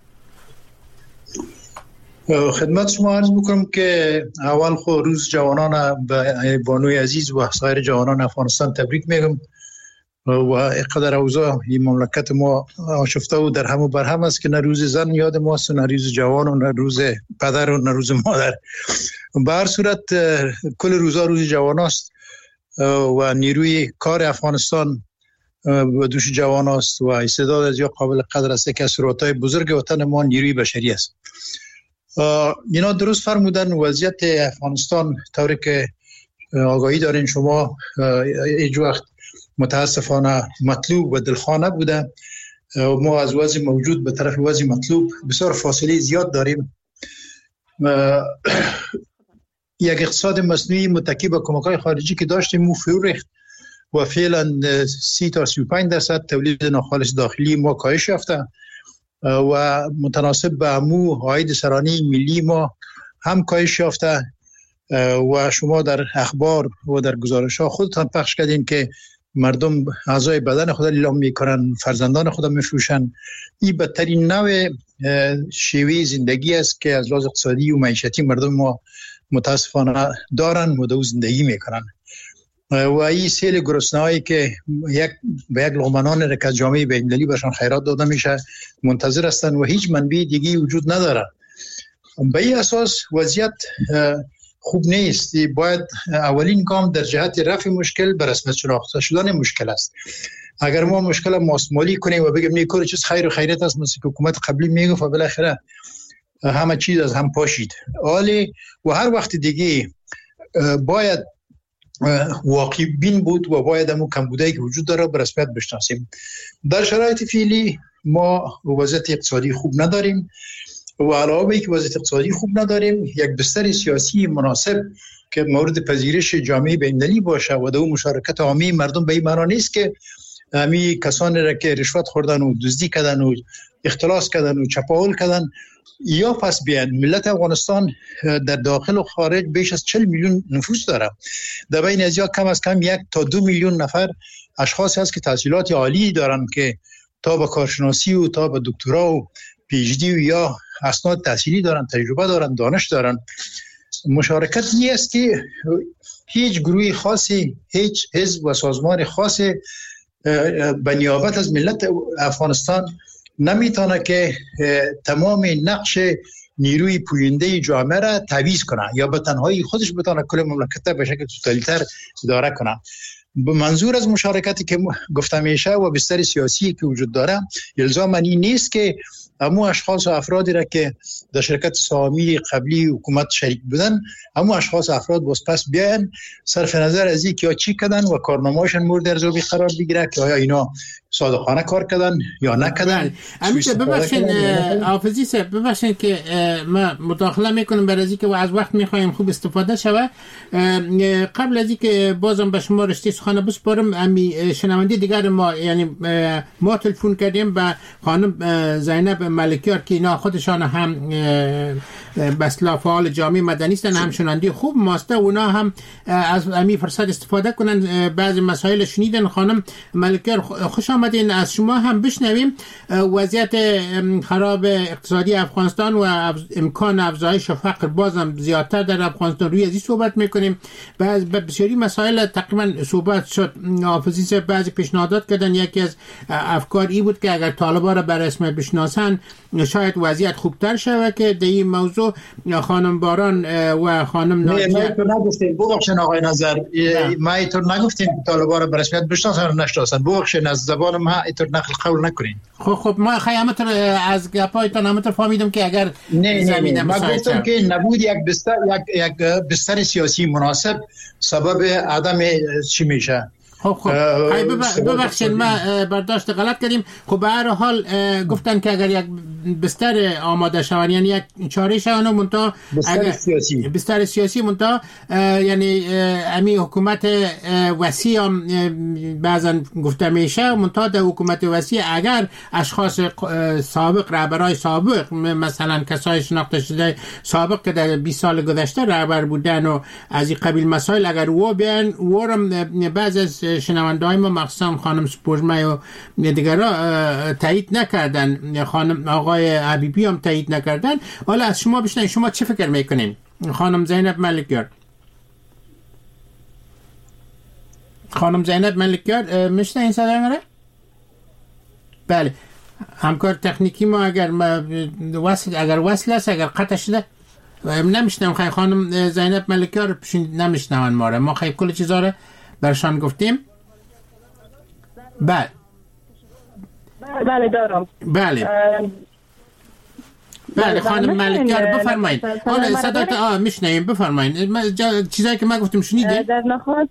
خدمت شما عرض بکنم که اول خود روز جوانان به بانوی عزیز و سایر جوانان افغانستان تبریک میگم و اقدر اوضاع این مملکت ما آشفته و در هم و بر هم است که نه روز زن یاد ماست، نه روز جوان و نه روز پدر و نه روز مادر. به هر صورت کل روزا روز جوان است و نیروی کار افغانستان و دوش جوان است و استعداد از یا قابل قدر است که از ثروت‌های بزرگ وطن ما نیروی بشری است. اینا درست فرمودن. وضعیت افغانستان طوری که آگاهی دارین شما هیچ وقت متاسفانه مطلوب و دلخواه نبوده. ما از وضع موجود به طرف وضع مطلوب بسیار فاصله زیاد داریم. یک اقتصاد مصنوعی متکی به کمک‌های خارجی که داشتیم مو فرو ریخت و فعلا 30 تا 35% تولید ناخالص داخلی ما کاهش یافته و متناسب به امو عاید سرانه ملی ما هم کاهش یافته و شما در اخبار و در گزارش‌ها خودتان پخش کردین که مردم اعضای بدن خود لیلام میکنن، فرزندان خود میفروشن. این بدترین نوع شیوه زندگی است که از لحاظ اقتصادی و معیشتی مردم ما متاسفانه دارن و دو زندگی میکنن و این سیل گرسنه‌ای که به یک لقمه نان را که جامعه بین‌المللی برشان خیرات داده میشه منتظر هستن و هیچ منبع دیگه وجود نداره. به این اساس وضعیت خوب نیست. باید اولین گام در جهت رفع مشکل به رسمیت شناخته شدن مشکل است. اگر ما مشکل ماسمالی کنیم و بگیم نیکور چیز خیر و خیریت است مثل که حکومت قبلی میگفت و بالاخره همه چیز از هم پاشید، عالی و هر وقت دیگه باید واقعی بین بود و باید همون کمبودایی که وجود داره به رسمیت بشناسیم. در شرایط فعلی ما وضعیت اقتصادی خوب نداریم و علاوه بر اینکه وضعیت اقتصادی خوب نداریم، یک بستر سیاسی مناسب که مورد پذیرش جامعه بین‌المللی باشه و دو مشارکت عامی مردم به این معنی نیست که همین کسانی را که رشوت خوردن و دزدی کردن و اختلاس کردن و چپاول کردن یا پس بیان. ملت افغانستان در داخل و خارج بیش از 40 میلیون نفوس داره. در بین از کم از کم 1 تا 2 میلیون نفر اشخاص هست که تحصیلات عالی دارن که تا به کارشناسی و تا به دکترا و PhD یا اسناد تحصیلی دارن، تجربه دارن، دانش دارن. مشارکت نیست که هیچ گروه خاصی، هیچ حزب و سازمان خاصی به نیابت از ملت افغانستان نمیتونه که تمام نقش نیروی پوینده جامعه را تعویض کنه یا به تنهایی خودش بتونه کل مملکت به شکل توتالیتر اداره کنه. به منظور از مشارکتی که گفتم میشه و بستر سیاسی که وجود داره، الزاما این نیست که همو اشخاص و افرادی را که در شرکت سهامی قبلی حکومت شریک بودن، همو اشخاص و افراد باز پس بیاین صرف نظر از این که چی کردن و کارنامه‌شان مورد ارزیابی قرار بگیره که آیا اینا صادقانه کار کردن یا نکردن. امیشه ببخشید حافظی صاحب، ببخشید که ما مداخله میکنم برای اینکه از وقت میخوایم خوب استفاده شود. قبل از اینکه بازم به شما رشته سخن بسپارم، امی شنونده دیگر ما یعنی ما تلفن کردیم به خانم زینب ملکیار که اینا خودشان هم به اصطلاح فعال جامعه مدنی هستند، هم شنونده خوب ماسته، اونا هم از امی فرصت استفاده کنن بعضی مسائل شنیدن. خانم ملکیار خوش آمدین، از شما هم بشنویم وضعیت خراب اقتصادی افغانستان و امکان افزایش فقر بازم زیادتر در افغانستان، روی ازی صحبت میکنیم. بسیاری مسائل تقریبا صحبت شد. حافظی صاحب بعضی پیشنهادات کردن، یکی از افکار ای بود که اگر طالبان را بر اسم بشناسن شاید وضعیت خوبتر شود، که در این موضوع خانم باران و خانم ناجیه ما نگفتیم. ببخشید آقای نظر، ما اینطور نگفتیم طالبان را به رسمیت بشناسن و نشناسن. ببخشید از زبان ما اینطور نقل قول نکنین. خب ما خیامت از گپایتان همت فهمیدم که اگر نه ما گفتم که نبود یک بستر سیاسی مناسب سبب عدم چی میشه. خب ببخشید ما برداشت غلط کردیم. خب به هر حال گفتن که اگر یک بستر آماده شون، یعنی یک چاره شون منتها بستر سیاسی منتها یعنی امی حکومت وسیع بعضا گفته میشه، منتها در حکومت وسیع اگر اشخاص سابق، رهبرای سابق، مثلا کسای شناخته شده سابق که در 20 سال گذشته رهبر بودن و از این قبیل مسائل اگر و بیان ورم بعض از شنونده‌های ما مخصوصا خانم سپوږمۍ و دیگرها تایید نکردن، خانم آقای حبیبی هم تایید نکردن. حالا از شما بشنویم شما چه فکر میکنین؟ خانم زینب ملکیار. خانم زینب ملکیار میشنوین صدای ما؟ بله. همکار تکنیکی ما اگر وصل است، اگر قطع شده نمیشنم. خانم زینب ملکیار نمیشنون ما خیلی کل چیزا رو برشان گفتیم. بله دارم. بله خانم ملکیار بفرمایید. حالا صدات میشنویم، بفرمایید. چیزایی که من گفتم شنیدید؟ در نخست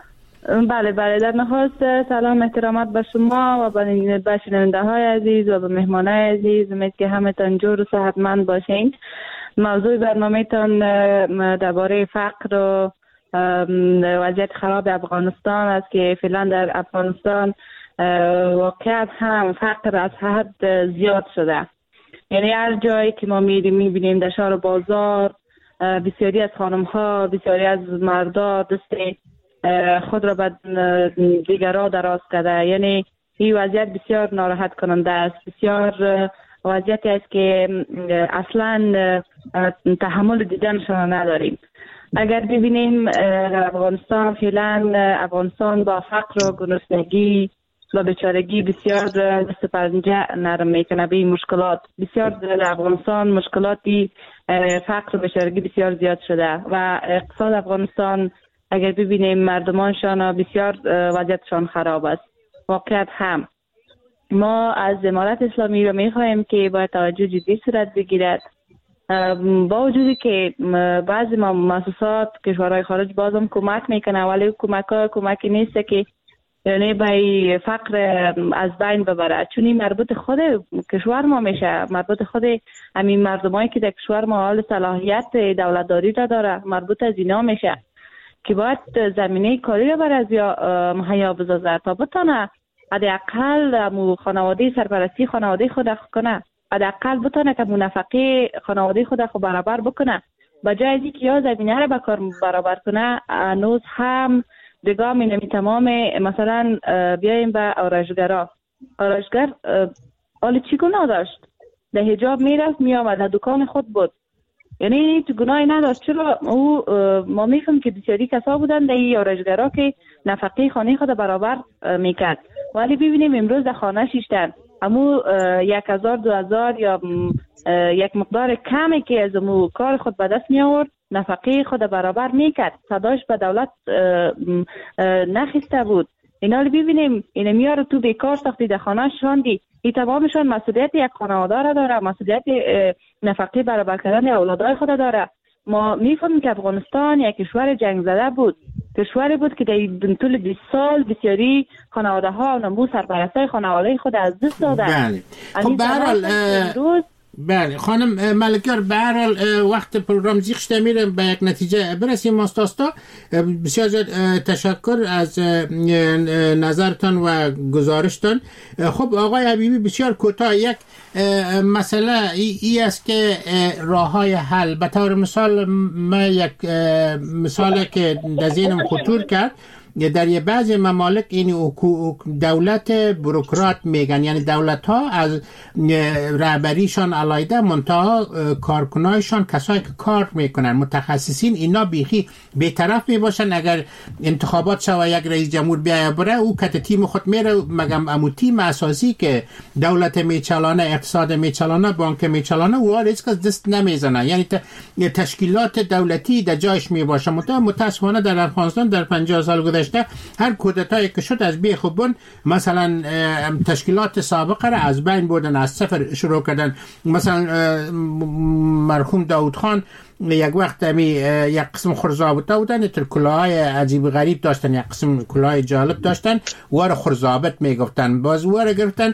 در نخست سلام احترامات به شما و به شنونده های عزیز و به مهمان های عزیز. امید که همتان جور و صحتمند باشین. موضوع برنامه تان درباره فقر و وضعیت خراب افغانستان است که فعلا در افغانستان واقعیت هم فقر از حد زیاد شده. یعنی هر جایی که ما میبینیم در شهر بازار بسیاری از خانم ها، بسیاری از مردا دست خود را به دیگران دراز کرده. یعنی این وضعیت بسیار ناراحت کننده است، بسیار وضعیتی است که اصلا تحمل دیدنشان نداریم. اگر ببینیم افغانستان فعلا افغانستان با فقر و گرسنگی و بیچارگی بسیار دست پنجه نرم میکنه به این مشکلات. بسیار در افغانستان مشکلاتی فقر و بیچارگی بسیار زیاد شده و اقتصاد افغانستان اگر ببینیم مردمانشان بسیار وضعیتشان خراب است. واقعیت هم ما از امارت اسلامی رو میخواهیم که باید توجه جدی صورت بگیرد، با وجودی که بعضی مؤسسات کشورهای خارج بازم کمک میکنه، ولی کمکی نیست که یعنی به فقر از بین ببره، چون این مربوط خود کشور ما میشه، مربوط خود همین مردمایی که در کشور ما حال صلاحیت دولتداری را داره، مربوط از اینا میشه که باید زمینه کاری را بر از مهیا بسازه تا بتونه حداقل خانواده سرپرستی خانواده خود کنه، حداقل بتونه که منفقه خانواده خود برابر بکنه. با جای از اینکه یا زمینه را به کار برابر کنه، هنوز هم دیگه می تمام مثلا بیایم به آرایشگرا. آرایشگر حالی چی گناه داشت؟ در حجاب میرفت میامد، در دکان خود بود. یعنی تو گناهی نداشت. چرا او ما میفهم که بسیاری کسا بودن در این آرایشگرها که نفقه خانه خود برابر میکرد، ولی ببینیم امروز در خانه شیشتن امو 1000 2000 یا یک مقدار کمی که از امو کار خود به دست می آورد نفقه خود برابر میکرد، صداش به دولت نخسته بود. اینا رو ببینیم، این میاره تو بیکار ساختی در خانه شاندی. این تمامشان مسئولیت یک خانواده را داره، مسئولیت نفقه برابر کردن اولادای خود داره. ما میفهمیم که افغانستان یک کشور جنگ زده بود، کشوری بود که در طول 20 سال بسیاری خانواده ها و نمو سرپرستای خانواده خود از دست دادن. بله. خب به هر حال بله خانم ملکیار، به هر حال وقت پروگرام زیغ شده میره به یک نتیجه برسیم. ماستاستا بسیار زیاد تشکر از نظرتان و گزارشتان. خب آقای حبیبی بسیار کوتاه، یک مسئله ای است که راه های حل به طور مثال، ما یک مثالی که در ذهنم خطور کرد، در یه بعضی ممالک این دولت بروکرات میگن، یعنی دولت ها از رهبریشان علایده منتها کارکنایشان کسایی که کار میکنن متخصصین اینا بیخی بی‌طرف میباشن. اگر انتخابات شوه یک رئیس جمهور بیاید بره او کت تیم خود میره، مگم امو تیم اساسی که دولت میچلانه، اقتصاد میچلانه، بانک میچلانه، او هیچ کس دست نمیزنه. یعنی تشکیلات دولتی در جایش میباشه. متاسفانه در افغانستان در 50 سال گذشته هر کودتایی که شد از بیخوبون مثلا تشکیلات سابقه را از بین بردن، از صفر شروع کردن. مثلا مرحوم داود خان یک وقت یک قسم خرزابطه بودن، کلاهای عجیب غریب داشتن، یک قسم کلاهای جالب داشتن، وار خرزابط میگفتن. باز وار گرفتن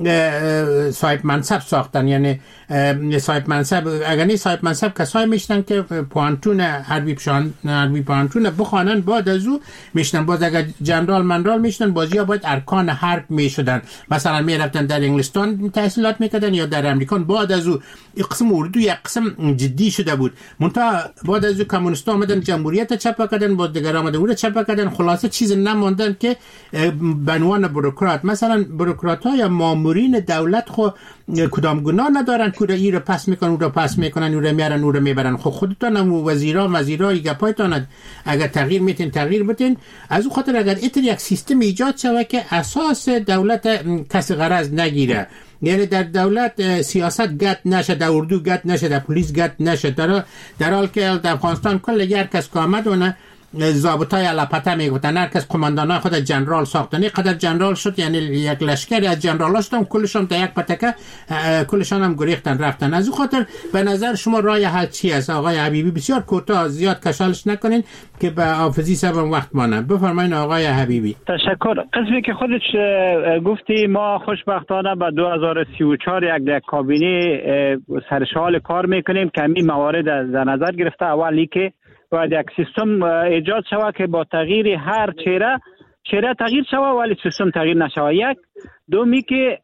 صاحب منصب ساختن. یعنی صاحب منصب، اگر نه صاحب منصب کسایی میشتن که پوانتون حربی پوانتون بخوانن، بعد از او میشتن. باز اگر جنرال منرال میشتن، بازی ها باید ارکان حرب میشدن. مثلا میرفتن در انگلستان تحصیلات میکردن یا در امریکان. بعد از او قسم اردو یک قسم جدی شده بود، منتها بعد از او کمونیست آمدن جمهوریت چپا کردن، باز دیگر آمدن او را چپا کردن. خلاصه چیز نماندن که به عنوان بروکرات. مثلا بروکرات ها یا مامورین دولت خو کدام گناه ندارن که ای رو پس میکنن، او رو پس میکنن، او رو میارن، او رو میبرن. خب خودتان هم وزیرای گپایتان اگر تغییر میتین تغییر بتین. از او خاطر اگر ایتر یک سیستم ایجاد شوه که اساس دولت کسی غرض نگیره، یعنی در دولت سیاست گت نشه، در اردو گت نشه، در پلیس گت نشه، در حال که در افغانستان کل هر کس که آمد اونه ضابطای لپته میگفتن، هر کس قماندانای خود جنرال ساختن. قدر جنرال شد، یعنی یک لشکری از جنرال هاشتن کلشون در یک پتکه کلشون هم گریختن رفتن. از او خاطر به نظر شما راه حل چی است آقای حبیبی؟ بسیار کوتاه، زیاد کشالش نکنین که به حافظی سبب وقت مانه. بفرمایید آقای حبیبی. تشکر. قسمی که خودش گفتی، ما خوشبختانه به 2034 یک کابینه سرشال کار میکنیم که همین موارد در نظر گرفته. اولی که باید یک سیستم ایجاد شود که با تغییر هر چهره تغییر شود ولی سیستم تغییر نشود. یک. دومی که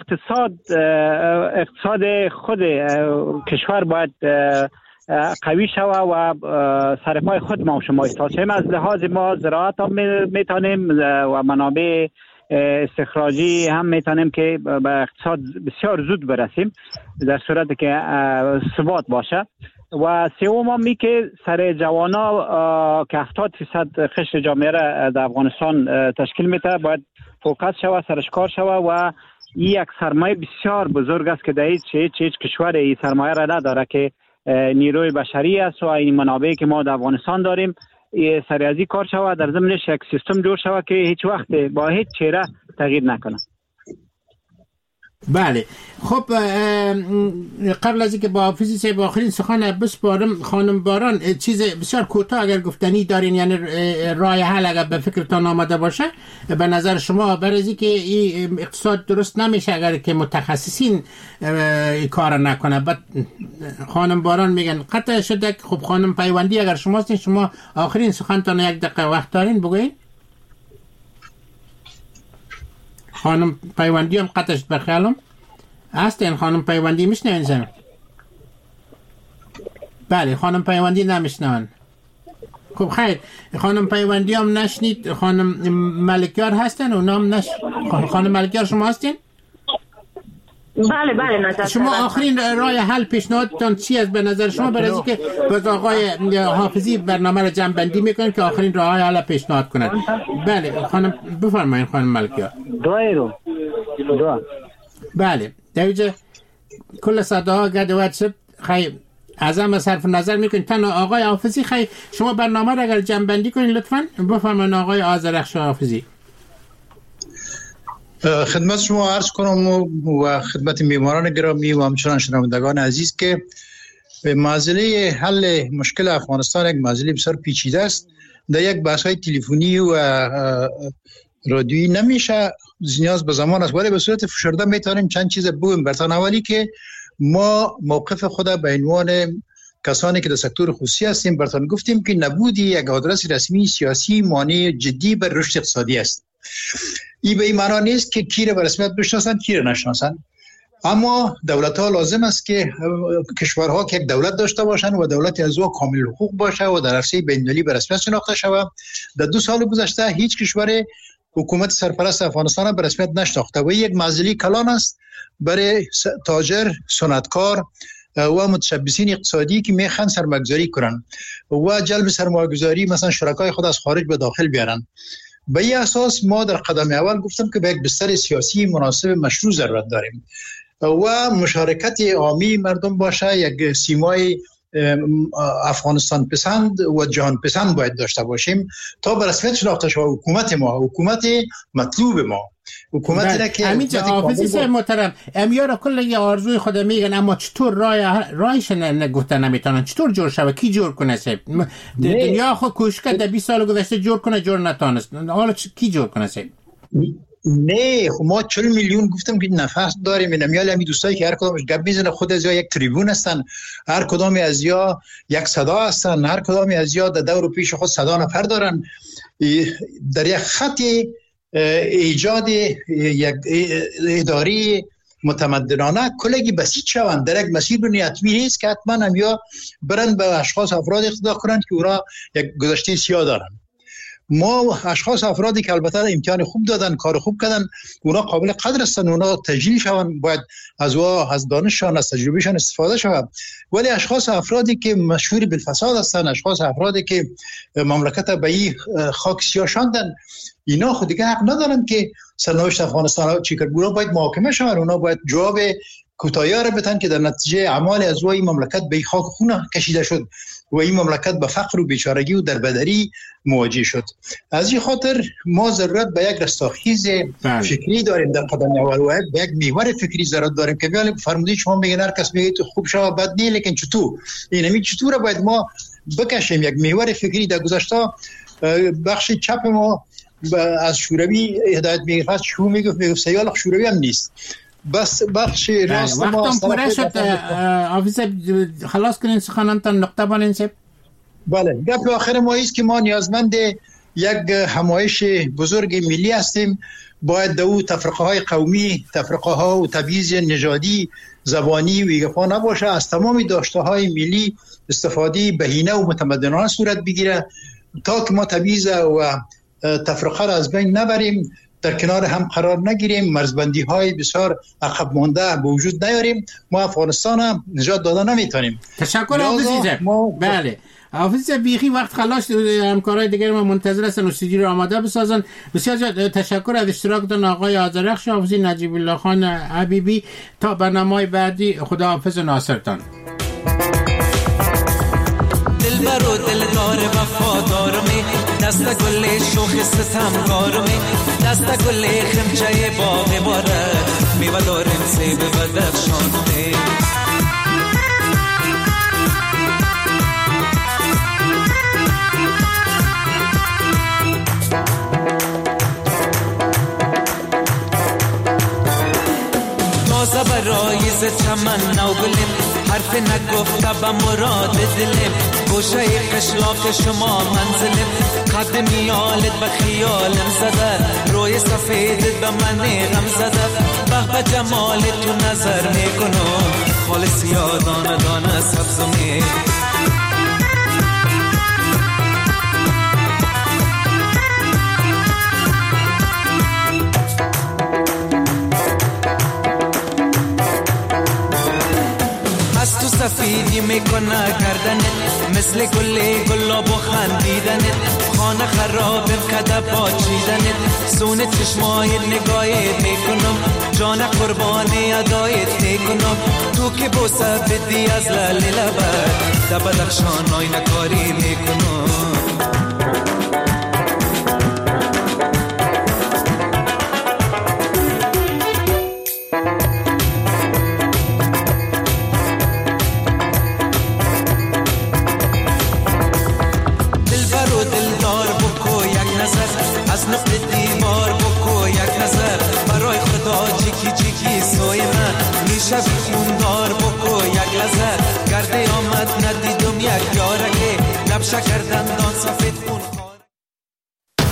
اقتصاد خود کشور باید قوی شود و سرپای خود ما و شما ایستاد. از لحاظ ما زراعت هم میتونیم و منابع استخراجی هم میتونیم که به اقتصاد بسیار زود برسیم در صورتی که ثبات باشه. و سوم هم که سر جوانا که 70% خشت جامعه را در افغانستان تشکیل میده باید فوکس شود، سرش کار شود و این یک سرمایه بسیار بزرگ است که در هیچ کشور این سرمایه را نداره که نیروی بشری است و این منابعی که ما در افغانستان داریم سریعی کار شود، در ضمنش یک سیستم جور شود که هیچ وقت با هیچ چهره تغییر نکنه. بله. خب قبل از اینکه با حافظی صاحب آخرین سخن بسپارم، خانم باران چیز بسیار کوتاه اگر گفتنی دارین، یعنی راه حل اگر به فکرتان آمده باشه به نظر شما، برای که این اقتصاد درست نمیشه اگر که متخصصین کار نکنه. بعد خانم باران میگن قطع شده. خب خانم پیوندی اگر شما هستین، شما آخرین سخنتان یک دقیقه وقت دارین بگوین. خانم پیوندی هم قطعش بخیالم هستین. خانم پیوندی میشنوین زمین؟ بله خانم پیوندی نمیشنون. خب خیر، خانم پیوندی هم نشنید. خانم ملکیار هستن؟ اونا هم خانم ملکیار شما هستین؟ بله نظر شما آخرین راه حل پیشنهادتان چی است به نظر شما؟ برای اینکه باز آقای حافظی برنامه را جمع بندی میکنن که آخرین راه حل پیشنهاد کنند. بله خانم بفرمایید خانم ملکیار. دو بله در کل صداها گرد شد. خیلی از هم صرف نظر میکنید تنها آقای حافظی. خیلی شما برنامه را اگر جمع بندی کنید لطفا بفرمایید آقای آذرخش حافظی. خدمت شما عرض کنم و خدمت میهمانان گرامی و همچنان شنوندگان عزیز که مسئله حل مشکل افغانستان یک مسئله بسیار پیچیده است. در یک بحث‌های تلفنی و رادیویی نمیشه، نیاز به زمان است، ولی به صورت فشرده میتونیم چند چیز بگویم براتون. اولی که ما موقف خود به عنوان کسانی که در سکتور خصوصی هستیم براتون گفتیم که نبودی یک آدرس رسمی سیاسی مانع جدی بر رشد اقتصادی است. این به این معنا نیست که کی را به رسمیت بشناسن کی را نشناسن، اما دولت ها لازم است که کشورها که یک دولت داشته باشند و دولت از او کامل حقوق باشه و در عرصه بین‌المللی به رسمیت شناخته شود. در 2 سال گذشته هیچ کشور حکومت سرپرست افغانستان به رسمیت نشناخته و یک معضله کلان است برای تاجر، صنعتکار و متشبثین اقتصادی که میخوان سرمایه‌گذاری کنن و جلب سرمایه‌گذاری مثلا شرکای خود از خارج به داخل بیارن. به این اساس ما در قدم اول گفتم که به یک بستر سیاسی مناسب مشروع ضرورت داریم و مشارکت عامی مردم باشه. یک سیمای افغانستان پسند و جهان پسند باید داشته باشیم تا به رسمیت شناخته شود حکومت ما، حکومت مطلوب ما، حکومتی که همینجا حافظی صاحب محترم امیارا کل یه آرزوی خود میگن، اما چطور راهش نگفته نمیتونن چطور جور شود؟ کی جور کنه صاحب؟ دنیا خود کوشش کرد 20 سال گذشته جور کنه، جور نتونست. حالا کی جور کنه صاحب؟ نه خب ما 40 میلیون گفتم که نفس داریم. نمیال همین دوستایی که هر کدامش گپ میزنه خود از یک تریبون هستن، هر کدام از یا یک صدا هستن، هر کدام از یا در دور پیش خود صدا نفر دارن. در یک خط ایجاد یک اداری متمدنانه کلگی بسیط شوند در یک مسیر بنیادمی نیست که حتما هم یا برن به اشخاص افراد اقتدا کنند که اونا یک گذشته سیاه دارن. ما اشخاص افرادی که البته امتحان خوب دادن، کار خوب کردن، اونا قابل قدر هستن، اونا تجلیل شوند، باید از دانششان، از تجربهشان استفاده شود. ولی اشخاص افرادی که مشهور بالفساد هستن، اشخاص افرادی که مملکت به این خاک سیاه شاندن، اینا خود دیگه حق ندارن که سرنوشت افغانستان چی کرد. اونا باید محاکمه شوند، اونا باید جواب کوتاهی را بدن که در نتیجه اعمال از این مملکت به خاک خون کشیده شد و این مملکت به فقر و بیچارگی و دربدری مواجه شد. از این خاطر ما ضرورت به یک رستاخیز فکری داریم در قدم اول و به یک محور فکری ضرورت داریم که بیان فرمودید شما میگن هر کس میگه تو خوب شو بد نیست، لیکن چطور اینمی چطور باید ما بکشیم یک محور فکری. در گذشته بخش چپ ما از شوروی هدایت میگرفت، شو میگفت سیال شوروی هم نیست، بس بخش راست ما وقتم پوره شد. حافظ خلاص کنین سخنانتان، نقطه بانین سب. بله گپ آخر ما است که ما نیازمند یک همایش بزرگ ملی هستیم. باید دو تفرقه های قومی، تفرقه ها و تبعیض نژادی، زبانی و ایگفا نباشه. از تمام داشته های ملی استفاده بهینه و متمدنانه صورت بگیره تا که ما تبعیض و تفرقه را از بین نبریم، در کنار هم قرار نگیریم، مرزبندی های بسیار عقب مانده به وجود نیاریم. ما افغانستان هم نجات داده نمیتونیم. تشکر حافظی. بله حافظ بیخی وقت خلاص، همکارای دیگر ما منتظر هستن استودیو رو آماده بسازن. بسیار تشکر از اشتراکتون آقای آذرخش حافظی، نجیب الله خان حبیبی. تا برنامه بعدی خداحافظ و ناصرتان. دلبر و دلدار وفادار می، دست گل شوخ ستمگار می، دست گل خمچه باغ باره، میوه داریم سیب و درخشان می. تازه برای ز چمن نو بلیم، حرف نگفته به مراد دلیم، گوشه قشلاق شما منزلیم، قد میالت به خیالم زده، روی سفیدت به من غم زده، به جمالت تو نظر میکنم، خالص یادانه دانه سبزمی. سفیدی میکنه گردنت، مثل گلاب و خندیدنت، خانه خراب قدم پاچیدنت، سونه چشمای نگاهت میکنم، جان قربانی ادایت میکنم، تو که بوسه بدی از لال لبت، در بدخشان آینه کاری میکنم. از نقل دیوار بکو یک نظر، برای خدا چیکی چیکی سوی من، میشه خوندار بکو یک لحظه، گرده آمد ندیدم یک یارگه، لب شکردن دان سفید خون.